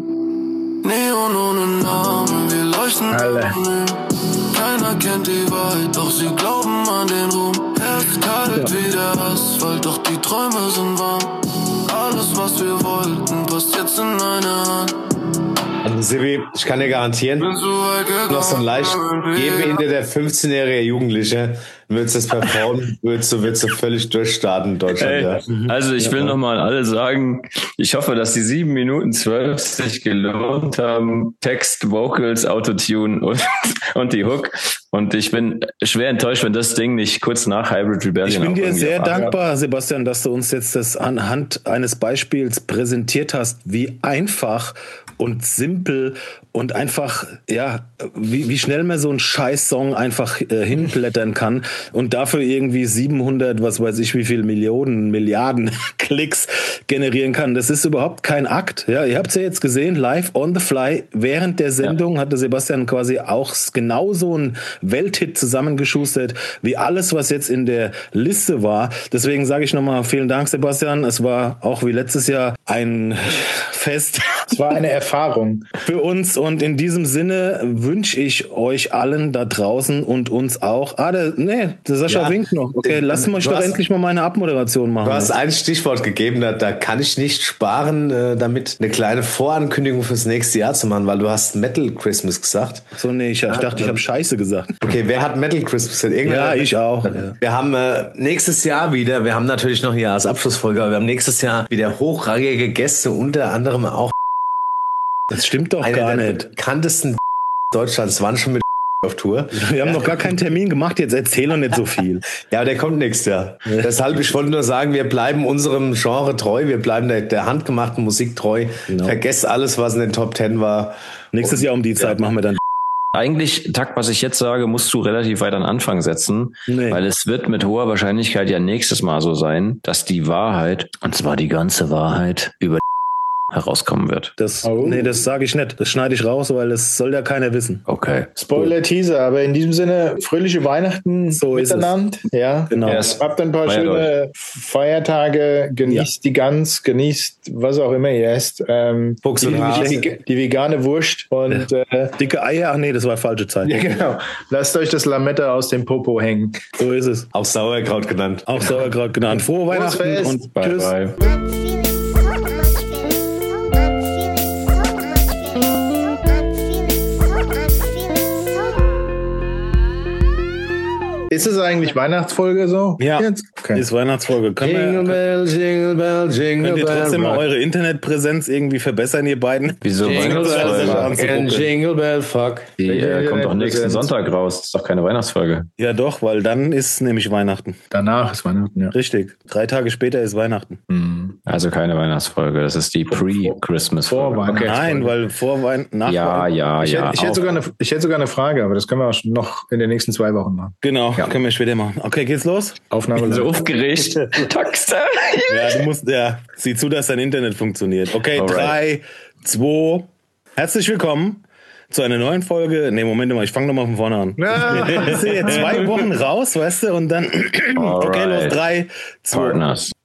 Neon ohne Namen, wir leuchten Alle. anonym. Keiner kennt die Wahrheit, doch sie glauben an den Ruhm. Herz kalt wie der Asphalt, doch die Träume sind warm. Alles, was wir wollten, passt jetzt in eine Hand. Also Sibi, ich kann dir garantieren, Bin so weit gegangen, noch so ein leicht gehbehinderte der 15-jährige Jugendliche, würdest du das performen, würdest du völlig durchstarten in Deutschland. Ja. Also ich will nochmal an alle sagen, ich hoffe, dass die 7 Minuten 12 sich gelohnt haben. Text, Vocals, Autotune und die Hook. Und ich bin schwer enttäuscht, wenn das Ding nicht kurz nach Hybrid Rebellion Ich bin auch dir irgendwie sehr auf- dankbar, Sebastian, dass du uns jetzt das anhand eines Beispiels präsentiert hast, wie einfach und simpel und einfach, ja, wie schnell man so einen Scheiß-Song einfach hinblättern kann und dafür irgendwie 700, was weiß ich, wie viel Millionen, Milliarden Klicks generieren kann. Das ist überhaupt kein Akt. Ja, ihr habt es ja jetzt gesehen, live on the fly. Während der Sendung hatte Sebastian quasi auch genau so einen Welthit zusammengeschustert, wie alles, was jetzt in der Liste war. Deswegen sage ich nochmal vielen Dank, Sebastian. Es war auch wie letztes Jahr ein Fest Es war eine Erfahrung. für uns und in diesem Sinne wünsche ich euch allen da draußen und uns auch. Der Sascha Ja. winkt noch. Okay, lasst mich Du doch hast- endlich mal meine Abmoderation machen. Du hast ein Stichwort gegeben, da kann ich nicht sparen, damit eine kleine Vorankündigung fürs nächste Jahr zu machen, weil du hast Metal Christmas gesagt. So, nee, ich dachte, ich habe Scheiße gesagt. Okay, wer hat Metal Christmas gesagt? Irgendwer- Ja, ich auch. Ja. Wir haben nächstes Jahr wieder, wir haben natürlich noch eine Jahresabschlussfolge, aber wir haben nächstes Jahr wieder hochrangige Gäste, unter anderem auch Das stimmt doch einer gar der nicht. bekanntesten Deutschlands, waren schon mit auf Tour. Wir haben noch gar keinen Termin gemacht, jetzt erzähl doch nicht so viel. Ja, aber der kommt nächstes Jahr. Deshalb, ich wollte nur sagen, wir bleiben unserem Genre treu, wir bleiben der handgemachten Musik treu. Genau. Vergesst alles, was in den Top 10 war. Nächstes Jahr um die Zeit machen wir dann. Eigentlich, Tag, was ich jetzt sage, musst du relativ weit an Anfang setzen, Nee. weil es wird mit hoher Wahrscheinlichkeit ja nächstes Mal so sein, dass die Wahrheit, und zwar die ganze Wahrheit, über herauskommen wird. Das Oh. sage ich nicht. Das schneide ich raus, weil das soll ja keiner wissen. Okay. Spoiler-Teaser, aber in diesem Sinne, fröhliche Weihnachten So ist es. miteinander. Ja. Genau. Ja, es- Habt ein paar Feiert schöne Feiertage, genießt die Gans, genießt was auch immer ihr esst. Fuchs und die, Hase. die vegane Wurst und Dicke Eier, ach nee, das war falsche Zeit. ja, genau. Lasst euch das Lametta aus dem Popo hängen. So ist es. Auch Sauerkraut genannt. Auch Sauerkraut genannt. Frohe Weihnachten Fest. und Bye, tschüss. bye. I'm feeling so much better. I'm feeling so much better. I'm feeling so much better. I'm feeling so much better. Ist es eigentlich Weihnachtsfolge so? Ja, Jetzt? Okay. ist Weihnachtsfolge. Jingle bell, jingle bell, jingle Könnt ihr bell. trotzdem mal rock. eure Internetpräsenz irgendwie verbessern, ihr beiden? Wieso Jingle bell, Weihnachtsfolge? rock and jingle bell, fuck. Die kommt doch nächsten Präsenz. Sonntag raus. Das ist doch keine Weihnachtsfolge. Ja doch, weil dann ist nämlich Weihnachten. Danach ist Weihnachten, ja. Richtig. 3 Tage später ist Weihnachten. Also keine Weihnachtsfolge. Das ist die Pre-Christmas-Folge. Vor Weihnachten. Nein, weil vor Weihnachten, nach Ja, Weihnachten. ja, Ich ja. hätte sogar eine Frage, aber das können wir auch noch in den nächsten 2 Wochen machen. Genau, können wir später machen. Okay, geht's los? Aufnahme. so aufgeregt. Taxter. Ja, du musst, sieh zu, dass dein Internet funktioniert. Okay, Alright. 3, 2, herzlich willkommen zu einer neuen Folge. Nee, Moment mal, ich fange nochmal von vorne an. Bist du jetzt 2 Wochen raus, weißt du, und dann, okay, los, 3, 2. Partners.